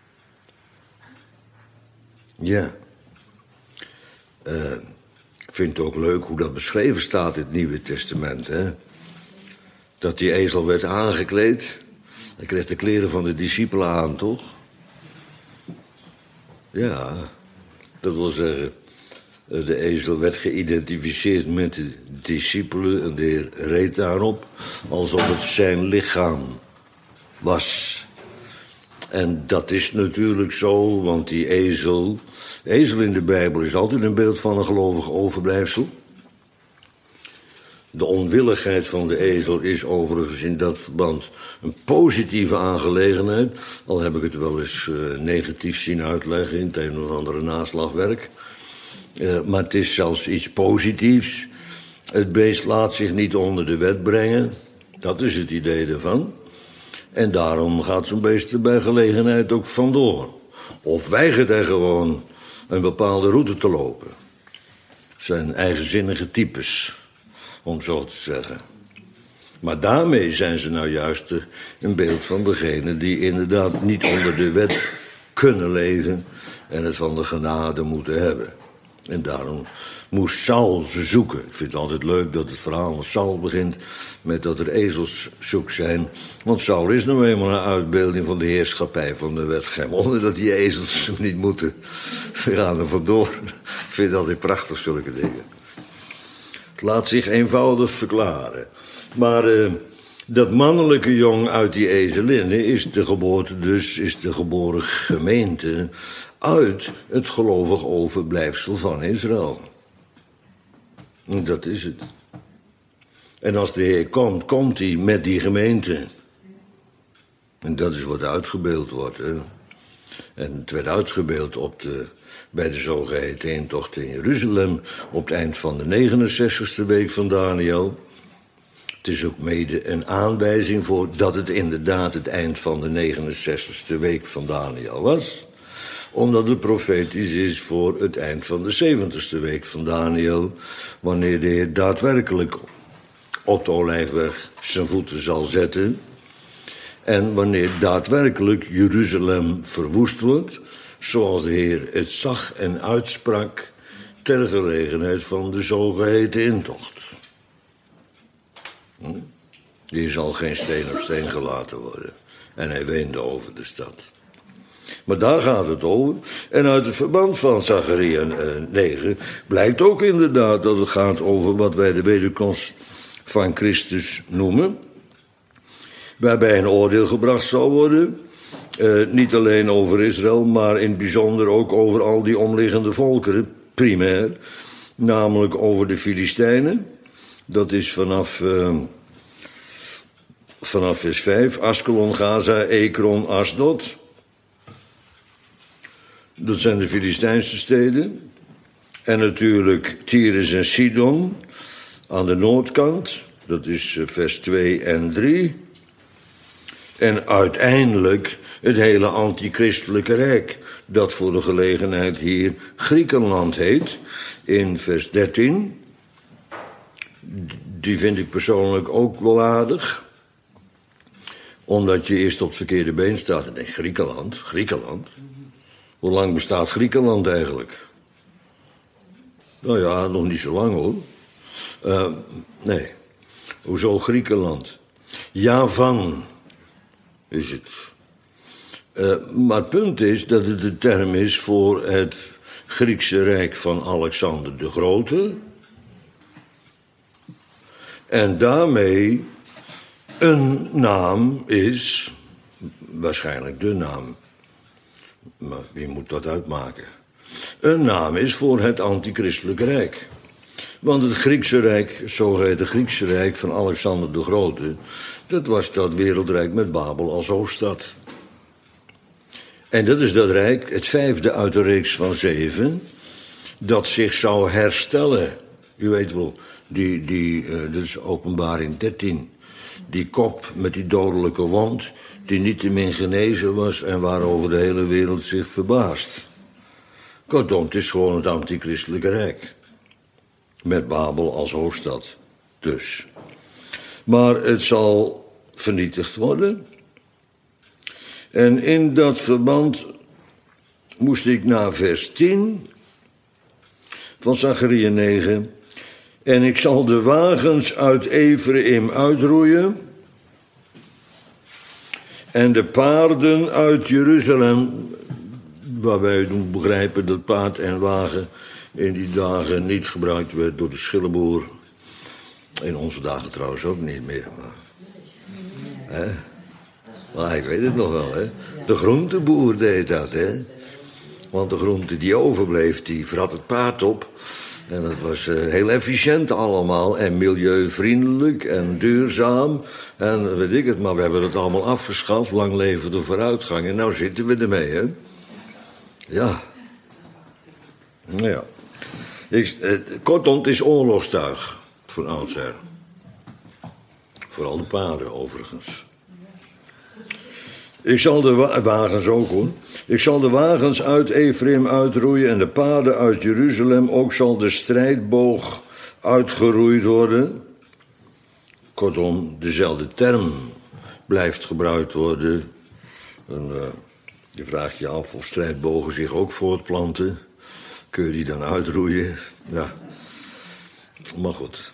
Ja. Ik vind het ook leuk hoe dat beschreven staat in het Nieuwe Testament, hè? Dat die ezel werd aangekleed. Hij kreeg de kleren van de discipelen aan, toch? Ja, dat wil zeggen, de ezel werd geïdentificeerd met de discipelen en de Heer reed daarop alsof het zijn lichaam was. En dat is natuurlijk zo, want die ezel in de Bijbel is altijd een beeld van een gelovig overblijfsel. De onwilligheid van de ezel is overigens in dat verband een positieve aangelegenheid. Al heb ik het wel eens negatief zien uitleggen in het een of andere naslagwerk. Maar het is zelfs iets positiefs. Het beest laat zich niet onder de wet brengen. Dat is het idee ervan. En daarom gaat zo'n beest er bij gelegenheid ook vandoor. Of weigert hij gewoon een bepaalde route te lopen. Het zijn eigenzinnige types, om zo te zeggen. Maar daarmee zijn ze nou juist een beeld van degene die inderdaad niet onder de wet kunnen leven en het van de genade moeten hebben. En daarom moest Saul ze zoeken. Ik vind het altijd leuk dat het verhaal van Saul begint met dat er ezels zoek zijn. Want Saul is nou eenmaal een uitbeelding van de heerschappij van de wet. Geen wonder dat die ezels hem niet moeten. Ze gaan er vandoor. Ik vind het altijd prachtig, zulke dingen. Het laat zich eenvoudig verklaren. Maar dat mannelijke jong uit die ezelinnen is de geboorte dus, is de geboren gemeente uit het gelovig overblijfsel van Israël. Dat is het. En als de Heer komt, komt hij met die gemeente. En dat is wat uitgebeeld wordt. Hè? En het werd uitgebeeld bij de zogeheten intocht in Jeruzalem op het eind van de 69e week van Daniel. Het is ook mede een aanwijzing voor dat het inderdaad het eind van de 69e week van Daniel was. Omdat het profetisch is voor het eind van de 70e week van Daniel, wanneer de Heer daadwerkelijk op de Olijfberg zijn voeten zal zetten. En wanneer daadwerkelijk Jeruzalem verwoest wordt, zoals de Heer het zag en uitsprak ter gelegenheid van de zogeheten intocht. Hier zal geen steen op steen gelaten worden. En hij weende over de stad. Maar daar gaat het over. En uit het verband van Zacharia 9 blijkt ook inderdaad dat het gaat over wat wij de wederkomst van Christus noemen. Waarbij een oordeel gebracht zal worden. Niet alleen over Israël, maar in het bijzonder ook over al die omliggende volkeren, primair. Namelijk over de Filistijnen. Dat is vanaf vers 5. Askelon, Gaza, Ekron, Asdod. Dat zijn de Filistijnse steden. En natuurlijk Tyrus en Sidon aan de noordkant. Dat is vers 2 en 3. En uiteindelijk het hele antichristelijke rijk, dat voor de gelegenheid hier Griekenland heet, in vers 13. Die vind ik persoonlijk ook wel aardig. Omdat je eerst op het verkeerde been staat en denkt, Griekenland. Hoe lang bestaat Griekenland eigenlijk? Nou ja, nog niet zo lang hoor. Nee. Hoezo Griekenland? Javan is het. Maar het punt is dat het de term is voor het Griekse rijk van Alexander de Grote. En daarmee een naam is, waarschijnlijk de naam, maar wie moet dat uitmaken? Een naam is voor het antichristelijke rijk. Want het Griekse rijk, zogeheten Griekse rijk van Alexander de Grote, dat was dat wereldrijk met Babel als hoofdstad. En dat is dat rijk, het 5e uit de reeks van 7, dat zich zou herstellen. U weet wel, Dat is Openbaring 13. Die kop met die dodelijke wond, die niettemin genezen was en waarover de hele wereld zich verbaast. Kortom, het is gewoon het antichristelijke rijk. Met Babel als hoofdstad, dus. Maar het zal vernietigd worden. En in dat verband moest ik naar vers 10 van Zacharia 9. En ik zal de wagens uit Ephraim uitroeien en de paarden uit Jeruzalem, waarbij we doen begrijpen dat paard en wagen in die dagen niet gebruikt werd door de schillenboer. In onze dagen trouwens ook niet meer. Maar ik weet het nog wel, hè. De groenteboer deed dat, hè. Want de groente die overbleef, die vrat het paard op. En dat was heel efficiënt allemaal. En milieuvriendelijk en duurzaam. En weet ik het, maar we hebben het allemaal afgeschaft. Lang leven de vooruitgang. En nou zitten we ermee, hè. Ja. Ja. Kortom, het is oorlogstuig. Van oudsher. Vooral de paarden, overigens. Ik zal de wagens ook, hoor. Ik zal de wagens uit Ephraim uitroeien en de paarden uit Jeruzalem. Ook zal de strijdboog uitgeroeid worden. Kortom, dezelfde term blijft gebruikt worden. En, je vraagt je af of strijdbogen zich ook voortplanten. Kun je die dan uitroeien? Ja. Maar goed.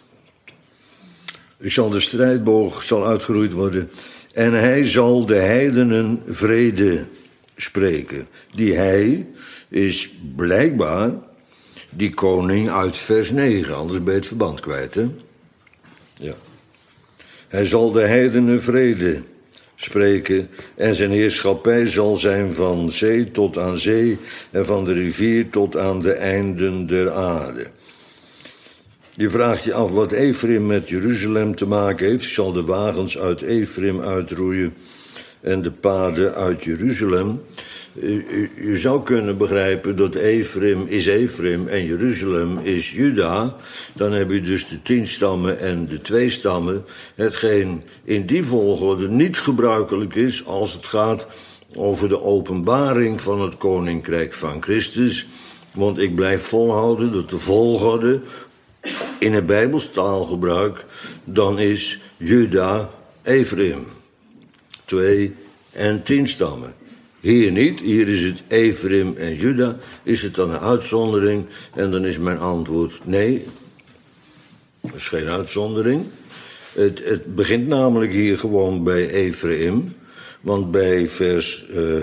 De strijdboog zal uitgeroeid worden. En hij zal de heidenen vrede spreken. Die hij is blijkbaar die koning uit vers 9. Anders ben je het verband kwijt, hè? Ja. Hij zal de heidenen vrede spreken. En zijn heerschappij zal zijn van zee tot aan zee. En van de rivier tot aan de einden der aarde. Je vraagt je af wat Ephraim met Jeruzalem te maken heeft. Ik zal de wagens uit Ephraim uitroeien en de paarden uit Jeruzalem. Je zou kunnen begrijpen dat Ephraim is Ephraim en Jeruzalem is Juda. Dan heb je dus de 10 stammen en de 2 stammen. Hetgeen in die volgorde niet gebruikelijk is als het gaat over de openbaring van het koninkrijk van Christus. Want ik blijf volhouden dat de volgorde in het Bijbels taalgebruik dan is Juda Ephraim. 2 en 10 stammen. Hier niet, hier is het Ephraim en Juda. Is het dan een uitzondering? En dan is mijn antwoord nee. Dat is geen uitzondering. Het begint namelijk hier gewoon bij Ephraim. Want bij vers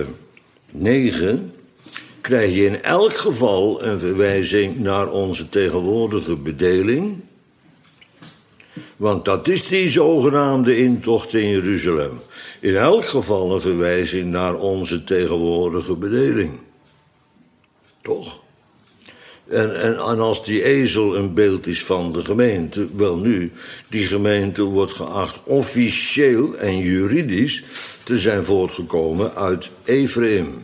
9 krijg je in elk geval een verwijzing naar onze tegenwoordige bedeling. Want dat is die zogenaamde intocht in Jeruzalem. In elk geval een verwijzing naar onze tegenwoordige bedeling. Toch? En als die ezel een beeld is van de gemeente, wel nu, die gemeente wordt geacht officieel en juridisch te zijn voortgekomen uit Ephraim.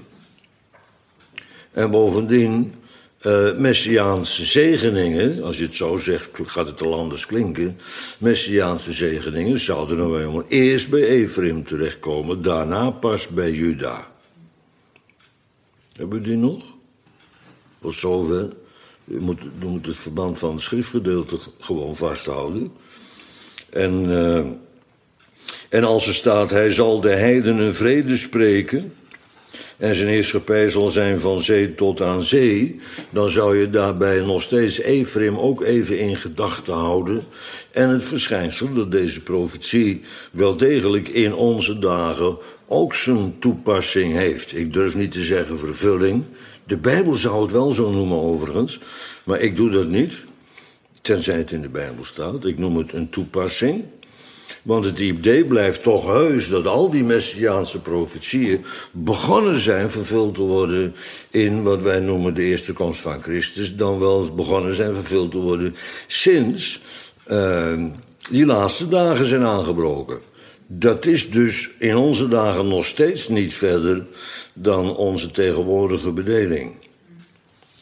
En bovendien, messiaanse zegeningen, als je het zo zegt, gaat het al anders klinken. Messiaanse zegeningen zouden nou helemaal eerst bij Ephraim terechtkomen, daarna pas bij Juda. Hebben we die nog? Tot zover. Je moet het verband van het schriftgedeelte gewoon vasthouden. En als er staat, hij zal de heidenen vrede spreken en zijn heerschappij zal zijn van zee tot aan zee, dan zou je daarbij nog steeds Ephraim ook even in gedachten houden. En het verschijnsel dat deze profetie wel degelijk in onze dagen ook zijn toepassing heeft. Ik durf niet te zeggen vervulling. De Bijbel zou het wel zo noemen overigens, maar ik doe dat niet. Tenzij het in de Bijbel staat. Ik noem het een toepassing. Want het idee blijft toch heus dat al die messiaanse profetieën begonnen zijn vervuld te worden in wat wij noemen de eerste komst van Christus. Dan wel begonnen zijn vervuld te worden sinds die laatste dagen zijn aangebroken. Dat is dus in onze dagen nog steeds niet verder dan onze tegenwoordige bedeling.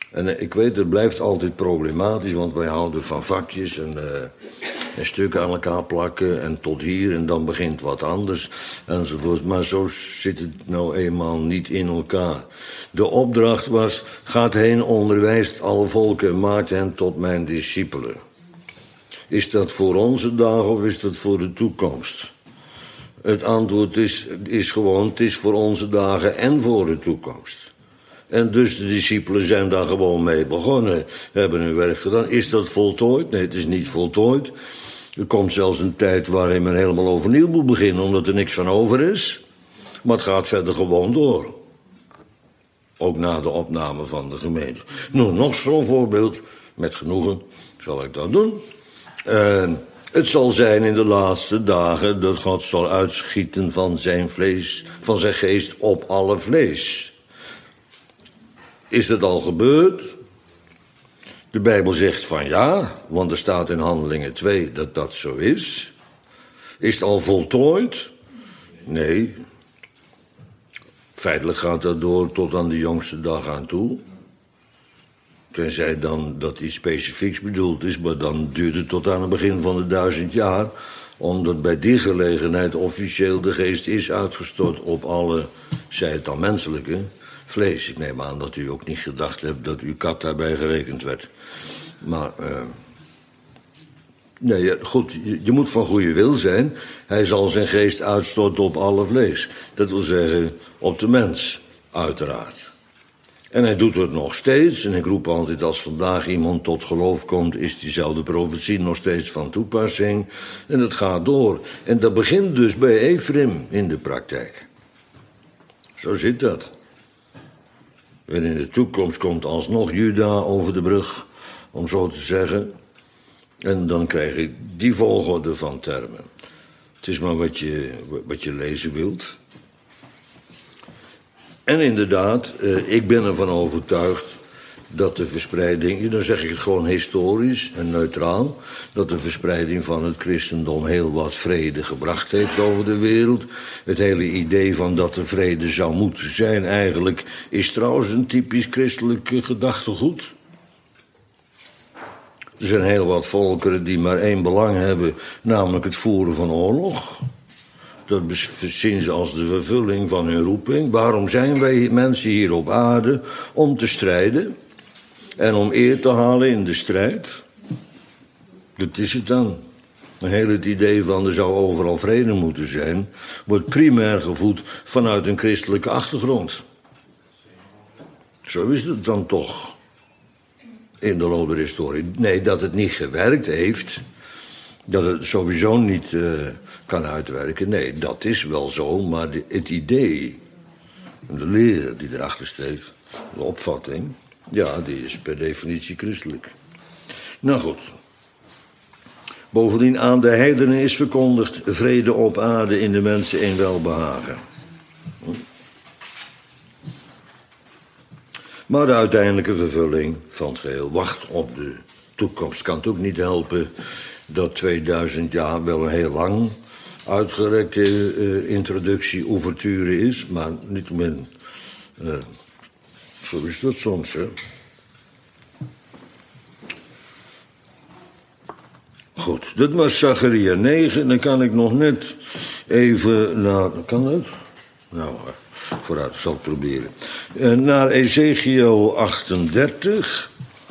En ik weet, het blijft altijd problematisch, want wij houden van vakjes en stukken aan elkaar plakken en tot hier en dan begint wat anders enzovoort. Maar zo zit het nou eenmaal niet in elkaar. De opdracht was, gaat heen, onderwijst alle volken en maakt hen tot mijn discipelen. Is dat voor onze dagen of is dat voor de toekomst? Het antwoord is gewoon, het is voor onze dagen en voor de toekomst. En dus de discipelen zijn daar gewoon mee begonnen, hebben hun werk gedaan. Is dat voltooid? Nee, het is niet voltooid. Er komt zelfs een tijd waarin men helemaal overnieuw moet beginnen, omdat er niks van over is. Maar het gaat verder gewoon door. Ook na de opname van de gemeente. Nou, nog zo'n voorbeeld, met genoegen zal ik dat doen. Het zal zijn in de laatste dagen dat God zal uitschieten van zijn vlees, van zijn geest op alle vlees. Is dat al gebeurd? De Bijbel zegt van ja, want er staat in Handelingen 2 dat dat zo is. Is het al voltooid? Nee. Feitelijk gaat dat door tot aan de jongste dag aan toe. Tenzij dan dat iets specifieks bedoeld is, maar dan duurt het tot aan het begin van de 1000 jaar. Omdat bij die gelegenheid officieel de geest is uitgestort op alle, zij het dan menselijke, vlees. Ik neem aan dat u ook niet gedacht hebt dat uw kat daarbij gerekend werd. Maar, nee, goed, je moet van goede wil zijn. Hij zal zijn geest uitstorten op alle vlees. Dat wil zeggen, op de mens, uiteraard. En hij doet het nog steeds. En ik roep altijd, als vandaag iemand tot geloof komt, is diezelfde profetie nog steeds van toepassing. En het gaat door. En dat begint dus bij Efraim in de praktijk. Zo zit dat. En in de toekomst komt alsnog Juda over de brug, om zo te zeggen. En dan krijg ik die volgorde van termen. Het is maar wat je lezen wilt. En inderdaad, ik ben ervan overtuigd dat de verspreiding, dan zeg ik het gewoon historisch en neutraal, dat de verspreiding van het christendom heel wat vrede gebracht heeft over de wereld. Het hele idee van dat er vrede zou moeten zijn eigenlijk is trouwens een typisch christelijk gedachtegoed. Er zijn heel wat volkeren die maar één belang hebben, namelijk het voeren van oorlog. Dat zien ze als de vervulling van hun roeping. Waarom zijn wij mensen hier op aarde? Om te strijden en om eer te halen in de strijd. Dat is het dan. Een heel het idee van er zou overal vrede moeten zijn, wordt primair gevoed vanuit een christelijke achtergrond. Zo is het dan toch in de loop der historie. Nee, dat het niet gewerkt heeft, dat het sowieso niet kan uitwerken. Nee, dat is wel zo, maar het idee, de leer die erachter steekt, de opvatting, ja, die is per definitie christelijk. Nou goed. Bovendien aan de heidenen is verkondigd vrede op aarde in de mensen in welbehagen. Maar de uiteindelijke vervulling van het geheel wacht op de toekomst. Kan het ook niet helpen dat 2000 jaar wel een heel lang uitgerekte introductie-ouverture is, maar niettemin, zo is dat soms, hè. Goed, dit was Zacharia 9, dan kan ik nog net even naar, kan dat? Nou, vooruit, ik zal het proberen. Naar Ezekiel 38.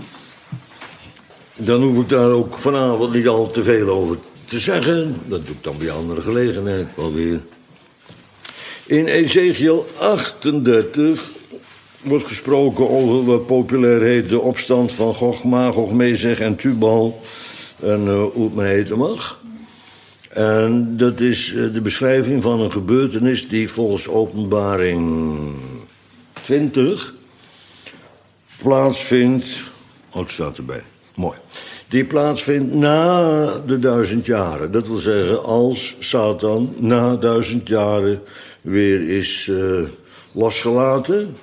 Dan hoef ik daar ook vanavond niet al te veel over te zeggen. Dat doe ik dan bij andere gelegenheid wel weer. In Ezekiel 38 wordt gesproken over wat populair heet de opstand van Gog, Magog, Mezeg en Tubal. En hoe het maar heten mag. En dat is de beschrijving van een gebeurtenis die volgens Openbaring 20 plaatsvindt. Oh, het staat erbij. Mooi. Die plaatsvindt na de 1000 jaren. Dat wil zeggen, als Satan na 1000 jaren weer is losgelaten.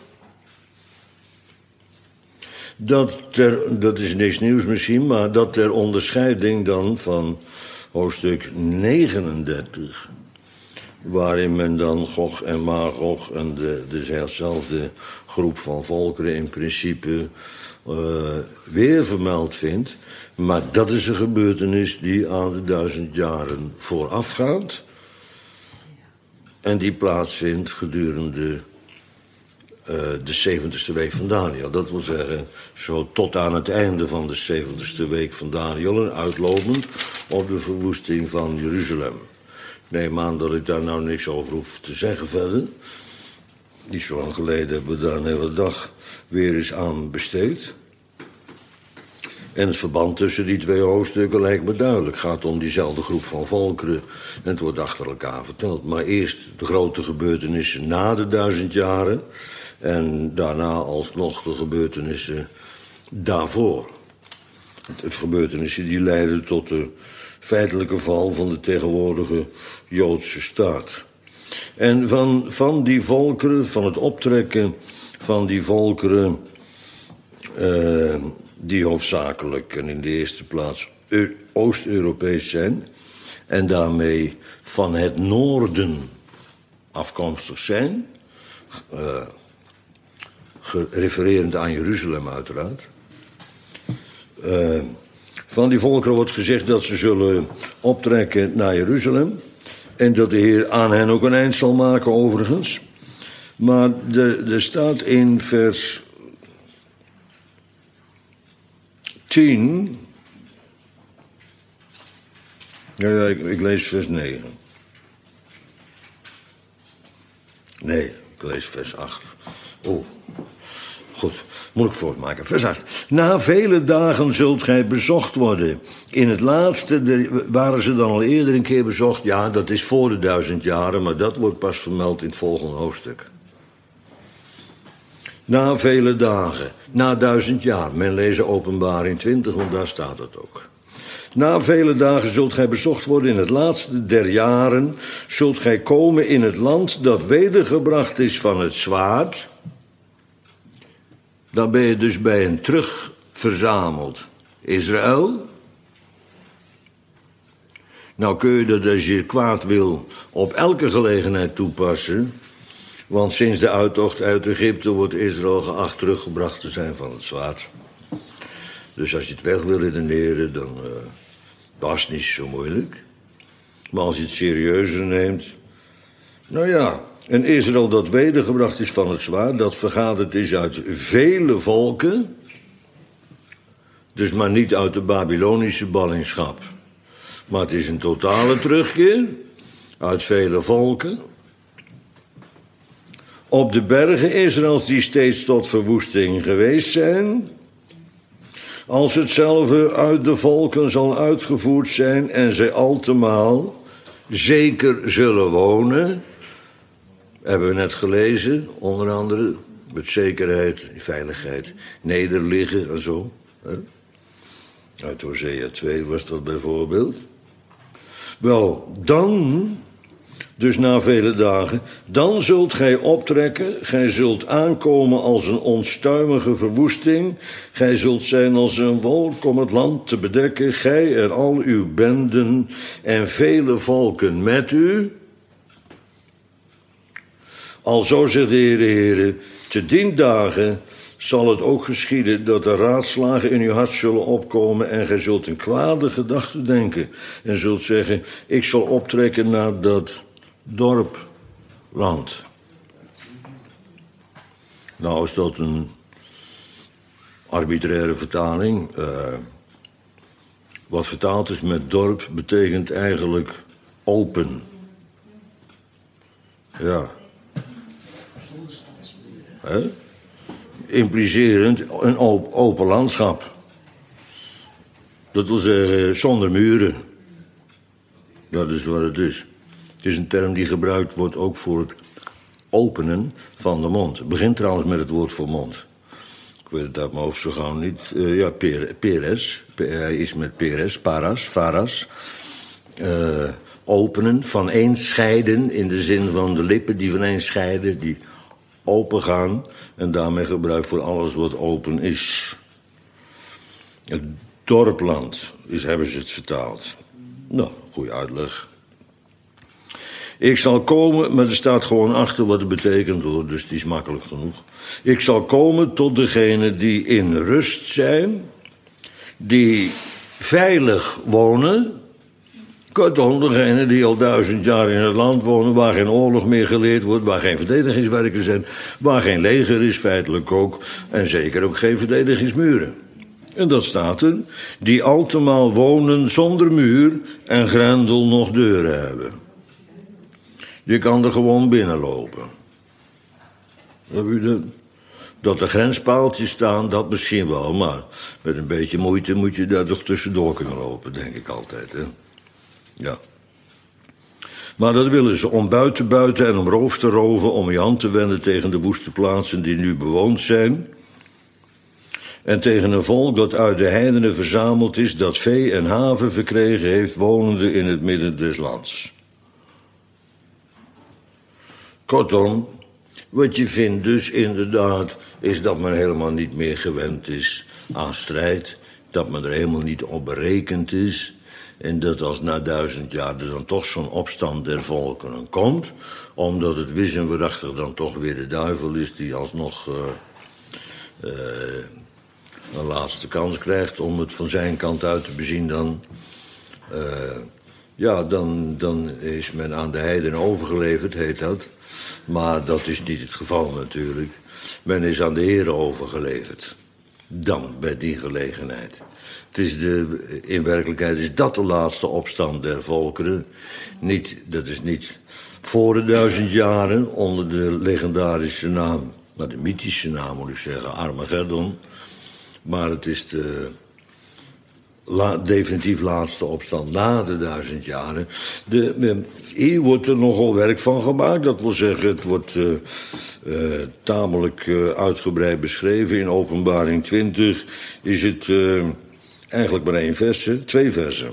Dat is niks nieuws misschien, maar dat ter onderscheiding dan van hoofdstuk 39 waarin men dan Gog en Magog en dezelfde groep van volkeren in principe weer vermeld vindt. Maar dat is een gebeurtenis die aan de 1000 jaren voorafgaat en die plaatsvindt gedurende de 70ste week van Daniel. Dat wil zeggen, zo tot aan het einde van de 70ste week van Daniel en uitlopend op de verwoesting van Jeruzalem. Neem aan dat ik daar nou niks over hoef te zeggen verder. Niet zo lang geleden hebben we daar een hele dag weer eens aan besteed. En het verband tussen die twee hoofdstukken lijkt me duidelijk. Het gaat om diezelfde groep van volkeren en het wordt achter elkaar verteld. Maar eerst de grote gebeurtenissen na de 1000 jaren en daarna alsnog de gebeurtenissen daarvoor. De gebeurtenissen die leiden tot de feitelijke val van de tegenwoordige Joodse staat. En van die volkeren, van het optrekken van die volkeren die hoofdzakelijk en in de eerste plaats Oost-Europees zijn en daarmee van het noorden afkomstig zijn, refererend aan Jeruzalem uiteraard. Van die volkeren wordt gezegd dat ze zullen optrekken naar Jeruzalem en dat de Heer aan hen ook een eind zal maken overigens. Maar er staat in vers 10... Ja, ik lees vers 9. Nee, ik lees vers 8. Oh, goed. Moet ik voortmaken. Vers 8. Na vele dagen zult gij bezocht worden. In het laatste waren ze dan al eerder een keer bezocht. Ja, dat is voor de 1000 jaren, maar dat wordt pas vermeld in het volgende hoofdstuk. Na vele dagen, na 1000 jaar. Men leest Openbaring 20, want daar staat het ook. Na vele dagen zult gij bezocht worden in het laatste der jaren. Zult gij komen in het land dat wedergebracht is van het zwaard. Dan ben je dus bij een terug verzameld Israël. Nou kun je dat als je kwaad wil op elke gelegenheid toepassen. Want sinds de uittocht uit Egypte wordt Israël geacht teruggebracht te zijn van het zwaard. Dus als je het weg wil redeneren, dan was het niet zo moeilijk. Maar als je het serieuzer neemt. Nou ja, een Israël dat wedergebracht is van het zwaard, dat vergaderd is uit vele volken. Dus maar niet uit de Babylonische ballingschap. Maar het is een totale terugkeer uit vele volken. Op de bergen Israëls die steeds tot verwoesting geweest zijn. Als hetzelfde uit de volken zal uitgevoerd zijn en zij altemaal zeker zullen wonen. Hebben we net gelezen, onder andere, met zekerheid, veiligheid, nederliggen en zo. Hè? Uit Hosea 2 was dat bijvoorbeeld. Wel, dan, dus na vele dagen, dan zult gij optrekken, gij zult aankomen als een onstuimige verwoesting, gij zult zijn als een wolk om het land te bedekken, gij en al uw benden en vele volken met u. Alzo zegt de Heere, te dien dagen zal het ook geschieden dat er raadslagen in uw hart zullen opkomen en gij zult een kwade gedachte denken en zult zeggen, ik zal optrekken naar dat dorpland. Nou is dat een arbitraire vertaling. Wat vertaald is met dorp betekent eigenlijk open. Ja. Implicerend een open landschap. Dat wil zeggen zonder muren. Dat is wat het is. Het is een term die gebruikt wordt ook voor het openen van de mond. Het begint trouwens met het woord voor mond. Ik weet het uit mijn hoofd zo gauw niet. Peres. Hij is met Peres, Faras. Openen, van een scheiden, in de zin van de lippen die van een scheiden, die open gaan en daarmee gebruikt voor alles wat open is. Het dorpland hebben ze het vertaald. Nou, goede uitleg. Ik zal komen, maar er staat gewoon achter wat het betekent hoor, dus die is makkelijk genoeg. Ik zal komen tot degenen die in rust zijn, die veilig wonen. Kortom, degenen die al 1000 jaar in het land wonen, waar geen oorlog meer geleerd wordt, waar geen verdedigingswerken zijn, waar geen leger is, feitelijk ook, en zeker ook geen verdedigingsmuren. En dat staat er, die altemaal wonen zonder muur en grendel nog deuren hebben. Je kan er gewoon binnenlopen. Dat er grenspaaltjes staan, dat misschien wel, maar met een beetje moeite moet je daar toch tussendoor kunnen lopen, denk ik altijd, hè. Ja. Maar dat willen ze om buiten en om roof te roven, om je hand te wenden tegen de woeste plaatsen die nu bewoond zijn. En tegen een volk dat uit de heidenen verzameld is, dat vee en haven verkregen heeft, wonende in het midden des lands. Kortom, wat je vindt dus inderdaad, is dat men helemaal niet meer gewend is aan strijd, dat men er helemaal niet op berekend is. En dat als na 1000 jaar er dan toch zo'n opstand der volkeren komt, omdat het wis en waarachtig dan toch weer de duivel is die alsnog een laatste kans krijgt om het van zijn kant uit te bezien, dan is men aan de heiden overgeleverd, heet dat. Maar dat is niet het geval natuurlijk. Men is aan de Heere overgeleverd. Dan, bij die gelegenheid. In werkelijkheid is dat de laatste opstand der volkeren. Dat is niet voor de 1000 jaren onder de legendarische naam, maar de mythische naam moet ik zeggen, Armageddon. Maar het is de definitief laatste opstand na de 1000 jaren. Hier wordt er nogal werk van gemaakt. Dat wil zeggen, het wordt tamelijk uitgebreid beschreven. In Openbaring 20 is het eigenlijk maar 2 versen.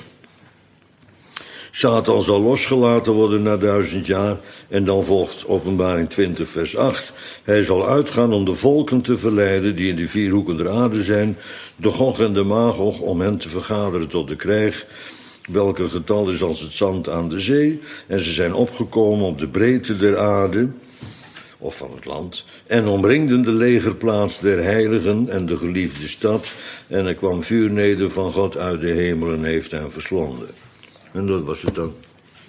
Satan zal losgelaten worden na 1000 jaar. En dan volgt Openbaring 20 vers 8. Hij zal uitgaan om de volken te verleiden die in de 4 hoeken der aarde zijn, de Gog en de Magog, om hen te vergaderen tot de krijg, welker getal is als het zand aan de zee. En ze zijn opgekomen op de breedte der aarde, of van het land, en omringden de legerplaats der heiligen en de geliefde stad. En er kwam vuur neder van God uit de hemel en heeft hen verslonden. En dat was het dan.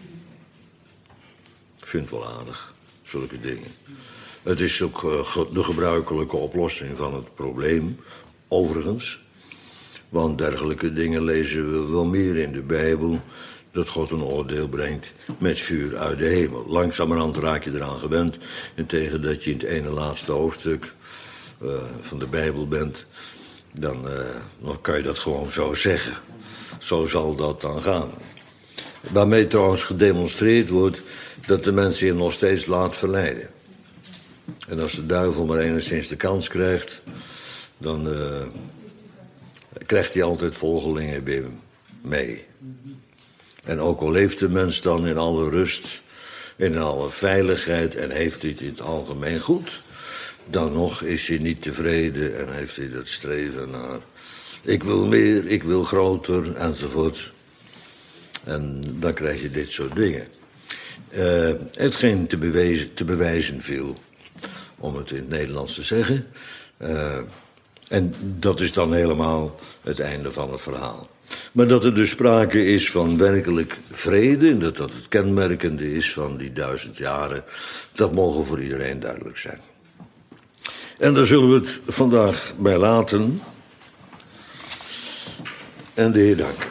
Ik vind het wel aardig, zulke dingen. Het is ook de gebruikelijke oplossing van het probleem, overigens. Want dergelijke dingen lezen we wel meer in de Bijbel, dat God een oordeel brengt met vuur uit de hemel. Langzamerhand raak je eraan gewend. En tegen dat je in het ene laatste hoofdstuk van de Bijbel bent, dan kan je dat gewoon zo zeggen. Zo zal dat dan gaan. Waarmee trouwens gedemonstreerd wordt dat de mens zich nog steeds laat verleiden. En als de duivel maar enigszins de kans krijgt, dan krijgt hij altijd volgelingen weer mee. En ook al leeft de mens dan in alle rust, in alle veiligheid en heeft hij het in het algemeen goed, dan nog is hij niet tevreden en heeft hij dat streven naar ik wil meer, ik wil groter enzovoort. En dan krijg je dit soort dingen. Hetgeen te bewijzen viel, om het in het Nederlands te zeggen. En dat is dan helemaal het einde van het verhaal. Maar dat er dus sprake is van werkelijk vrede, en dat dat het kenmerkende is van die 1000 jaren, dat mogen voor iedereen duidelijk zijn. En daar zullen we het vandaag bij laten. En de Heer danken.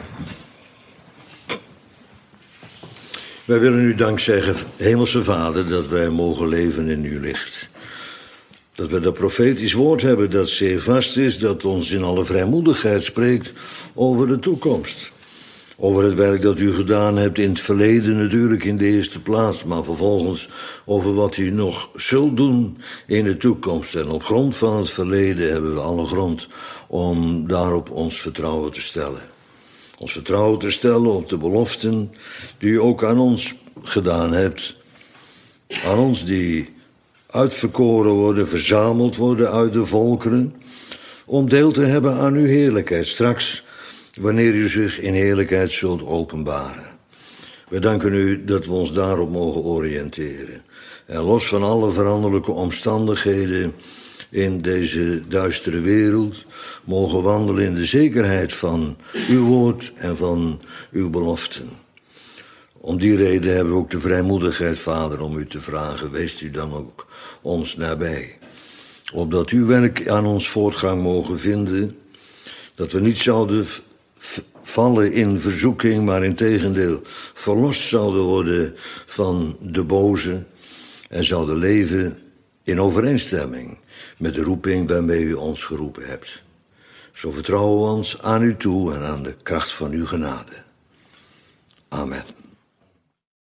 Wij willen u dank zeggen, Hemelse Vader, dat wij mogen leven in uw licht. Dat we dat profetisch woord hebben dat zeer vast is, dat ons in alle vrijmoedigheid spreekt over de toekomst. Over het werk dat u gedaan hebt in het verleden natuurlijk in de eerste plaats, maar vervolgens over wat u nog zult doen in de toekomst. En op grond van het verleden hebben we alle grond om daarop ons vertrouwen te stellen. Ons vertrouwen te stellen op de beloften die u ook aan ons gedaan hebt. Aan ons die uitverkoren worden, verzameld worden uit de volkeren, om deel te hebben aan uw heerlijkheid straks, wanneer u zich in heerlijkheid zult openbaren. We danken u dat we ons daarop mogen oriënteren. En los van alle veranderlijke omstandigheden in deze duistere wereld mogen wandelen in de zekerheid van uw woord en van uw beloften. Om die reden hebben we ook de vrijmoedigheid, Vader, om u te vragen. Wees u dan ook ons nabij. Opdat uw werk aan ons voortgang mogen vinden. Dat we niet zouden vallen in verzoeking, maar integendeel verlost zouden worden van de boze. En zouden leven in overeenstemming met de roeping waarmee u ons geroepen hebt. Zo vertrouwen we ons aan u toe en aan de kracht van uw genade. Amen.